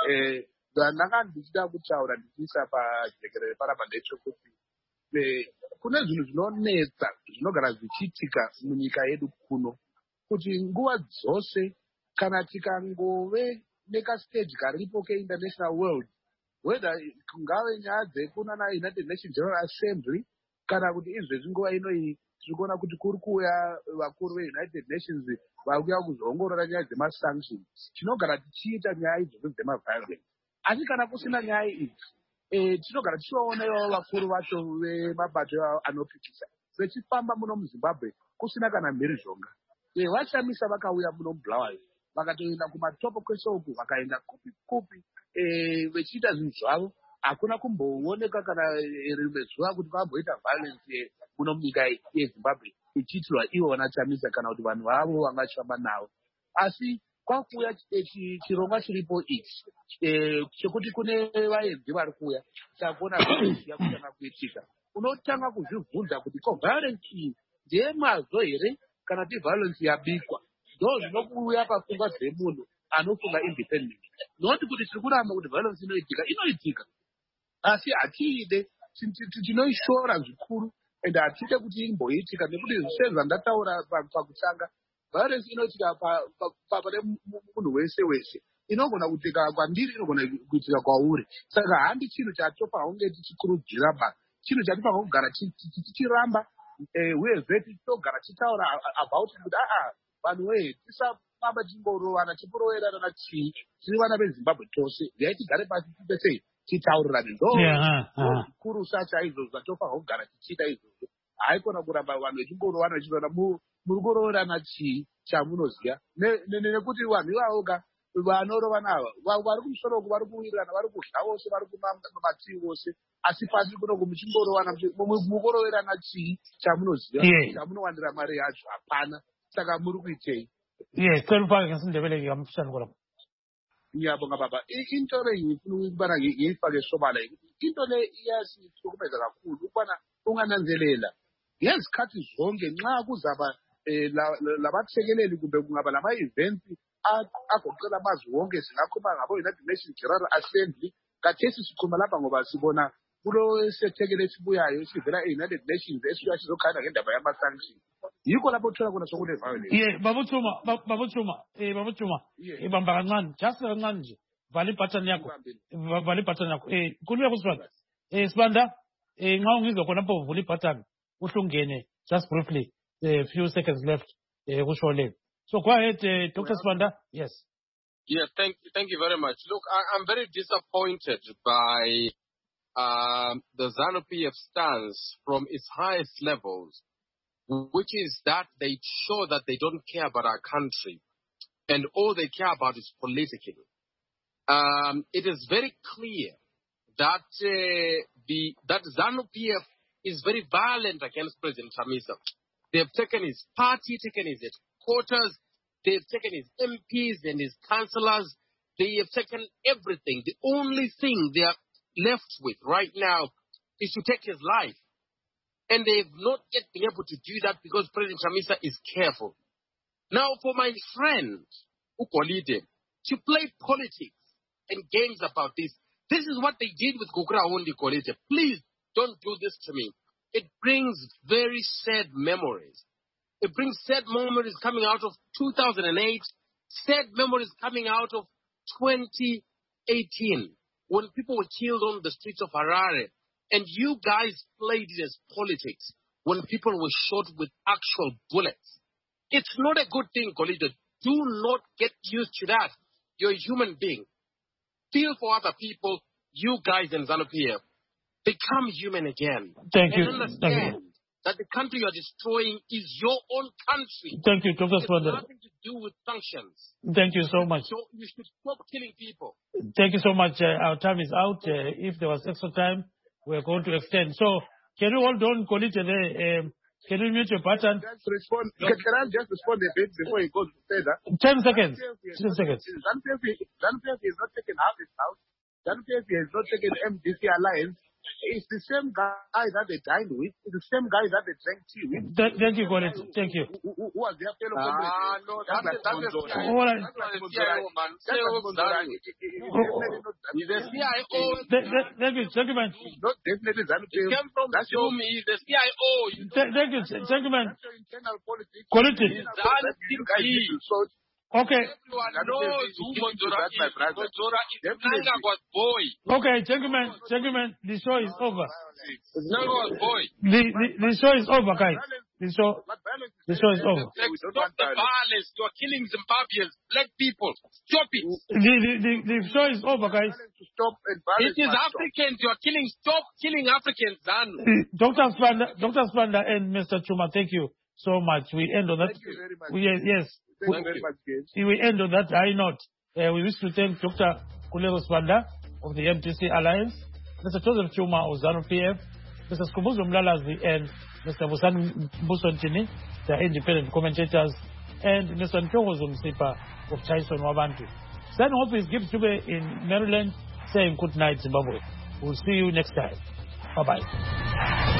Kuna zvinhu zvinonetsa zvinogara zvichiitika munyika yedu kuno, kuti nguva dzose kana tikangove nekastage karipo ke-international world, whether kungave nyaya dzekunana United Nations General Assembly kana kuti izvezvi nguva inoyi tiri kuona kuti kuri kuuya vakuru veUnited Nations vakuya kuzoongorora nyaya dzemasanctions, tinogara tichiita nyaya idzodzo dzemaviolence. Asi kana kusina nyaya idzi, tinogara tichivaonawo vakuru vacho vemabato anopikisa vechifamba muno muZimbabwe kusina kana mhirizhonga. Vashamisa vakauya muno muBulawayo vakatoenda kumatopo kwese uku vakaenda kupi kupi vechiita zvinhu zvavo, hakuna kumbooneka kana rimwe zuva kuti vamboita violence muno munyika yeZimbabwe ichiitirwa ivona Chamisa kana kuti vanhu vavo vangachifamba navo. Asi kwakuuya chirongwa chiripo ichi chekuti kune vaenzi vari kuuya takuona violence yakutanga kuitika, unotanga kuzvibvunza kuti ko violence iyi ndeyemazvo here kana kuti violence yabikwa. ndo zvinokuuya pafungwa dzemunhu anofunga independent. Not kuti tiri kuramba kuti violence inoitika. Asi hatiide tinoishora zvikuru ende hatide kuti imboitika nekuti sezvandataura pakutanga violence inoitika pane munhu wese. Inogona kuitika kwandiri, inogona kuitika kwauri. Saka handi chinhu chatofanira kunge tichikurudzira ba. Chinhu chatofanira kugara tichiramba uyezve tichitogara tichitaura about kuti vanhu wee tisafamba tichingorowana tichiroverana nachii. Tiri vana veZimbabwe tose. Ndiyai tigare pasi tipesei titaurirane. Ndo zvikuru sachaizvo zvatofanira kugara tichiita izvozvo. Haikona kuramba vanhu vechingorowana vachizona muri kuroverana chii chamunoziva. Nekuti vanhu ivavoga vanorova nava vari kumusoro uku vari kuwirirana, vari kudya vose, vari kumamatii vose, asi pasi kunoku muchingorowana mukoroverana chii chamunoziva, chamunowanira mari yacho hapana. Saka muri kuitei? Ngiyabonga baba. Into le ngifuna ngiyifake sobala into le iyasihlukumeza kakhulu ukubana ungananzelela ngezikhathi zonke nxa kuzaba labathekeleli kumbe kungaba lama-events agoqela amazwe wonke, singakhuluma ngabo-United Nations General Assembly. Kathesi sikhuluma lapha ngoba sibona kulo sethekele esibuyayo esivela e-United Nations esifika sizokhanda ngendaba yama-sanctions. Yikho lapho uthola khona sokune-violence. Babuthuma, ibamba kancane, just kancane nje. Vale i-button yakho. Khuluma kusibanda. Sibanda, nxa ungizwa khona lapho uvula i-button, uhle ungene just briefly. A few seconds left. So go ahead, Dr. Sibanda. Yes. Yeah, thank you very much. Look, I'm very disappointed by the ZANU-PF stance from its highest levels, which is that they show that they don't care about our country, and all they care about is politicking. It is very clear that that ZANU-PF is very violent against President Chamisa. They've taken his party, taken his headquarters, they've taken his MPs and his councillors, they have taken everything. The only thing they are left with right now is to take his life. And they've not yet been able to do that because President Chamisa is careful. Now, for my friend, Ukolide, to play politics and games about this is what they did with Kukrahundi Kolide. Please don't do this to me. It brings very sad memories. It brings sad memories coming out of 2008, sad memories coming out of 2018, when people were killed on the streets of Harare. And you guys played it as politics when people were shot with actual bullets. It's not a good thing, Kolide. Do not get used to that. You're a human being. Feel for other people. You guys in ZANU-PF, become human again. Thank you. And understand that the country you're destroying is your own country. Thank you, Dr. Sibanda. It has nothing to do with sanctions. Thank you so much. So you should stop killing people. Thank you so much. Our time is out. If there was extra time, we're going to extend. So can you hold on, Kolide? Can you mute your button? Can I just respond a bit before you go further? 10 seconds. 10 seconds. ZANU-PF is not taking half its house. ZANU-PF is not taking MDC alliance. It's the same guy that they dined with. It's the same guy that they drank tea with. Thank you, Kolide. Thank you. Who was their fellow comrade? No, that's All right. He's the CIO. Thank you, gentlemen. Not definitely ZANU-PF. He came from Zumi. He's the CIO. Thank you, gentlemen. That's your internal politics. Kolide. Okay. Everyone knows who Mondora is. Mondora is Nanga's boy. Okay, gentlemen, the show is over. Nanga's boy. The show is over, guys. The show is over. Stop the violence. You are killing Zimbabweans, black people. Stop it. The show is over, guys. It is Africans you are killing. Stop killing Africans, ZANU. Dr. Sibanda and Mr. Chuma, thank you so much. We end on that. Thank you very much. Yes. Thank you very much, James. We end on that high note. We wish to thank Dr. Khuleko Sibanda of the MTC Alliance, Mr. Joseph Chuma of ZANU-PF, Mr. Skubuzo Mlalazi and Mr. Busani Mbusontini, the independent commentators, and Mr. Ntokozo Msipa of Tyson Wabantu. Sign off is Gibbs Dube in Maryland, saying good night, Zimbabwe. We'll see you next time. Bye-bye.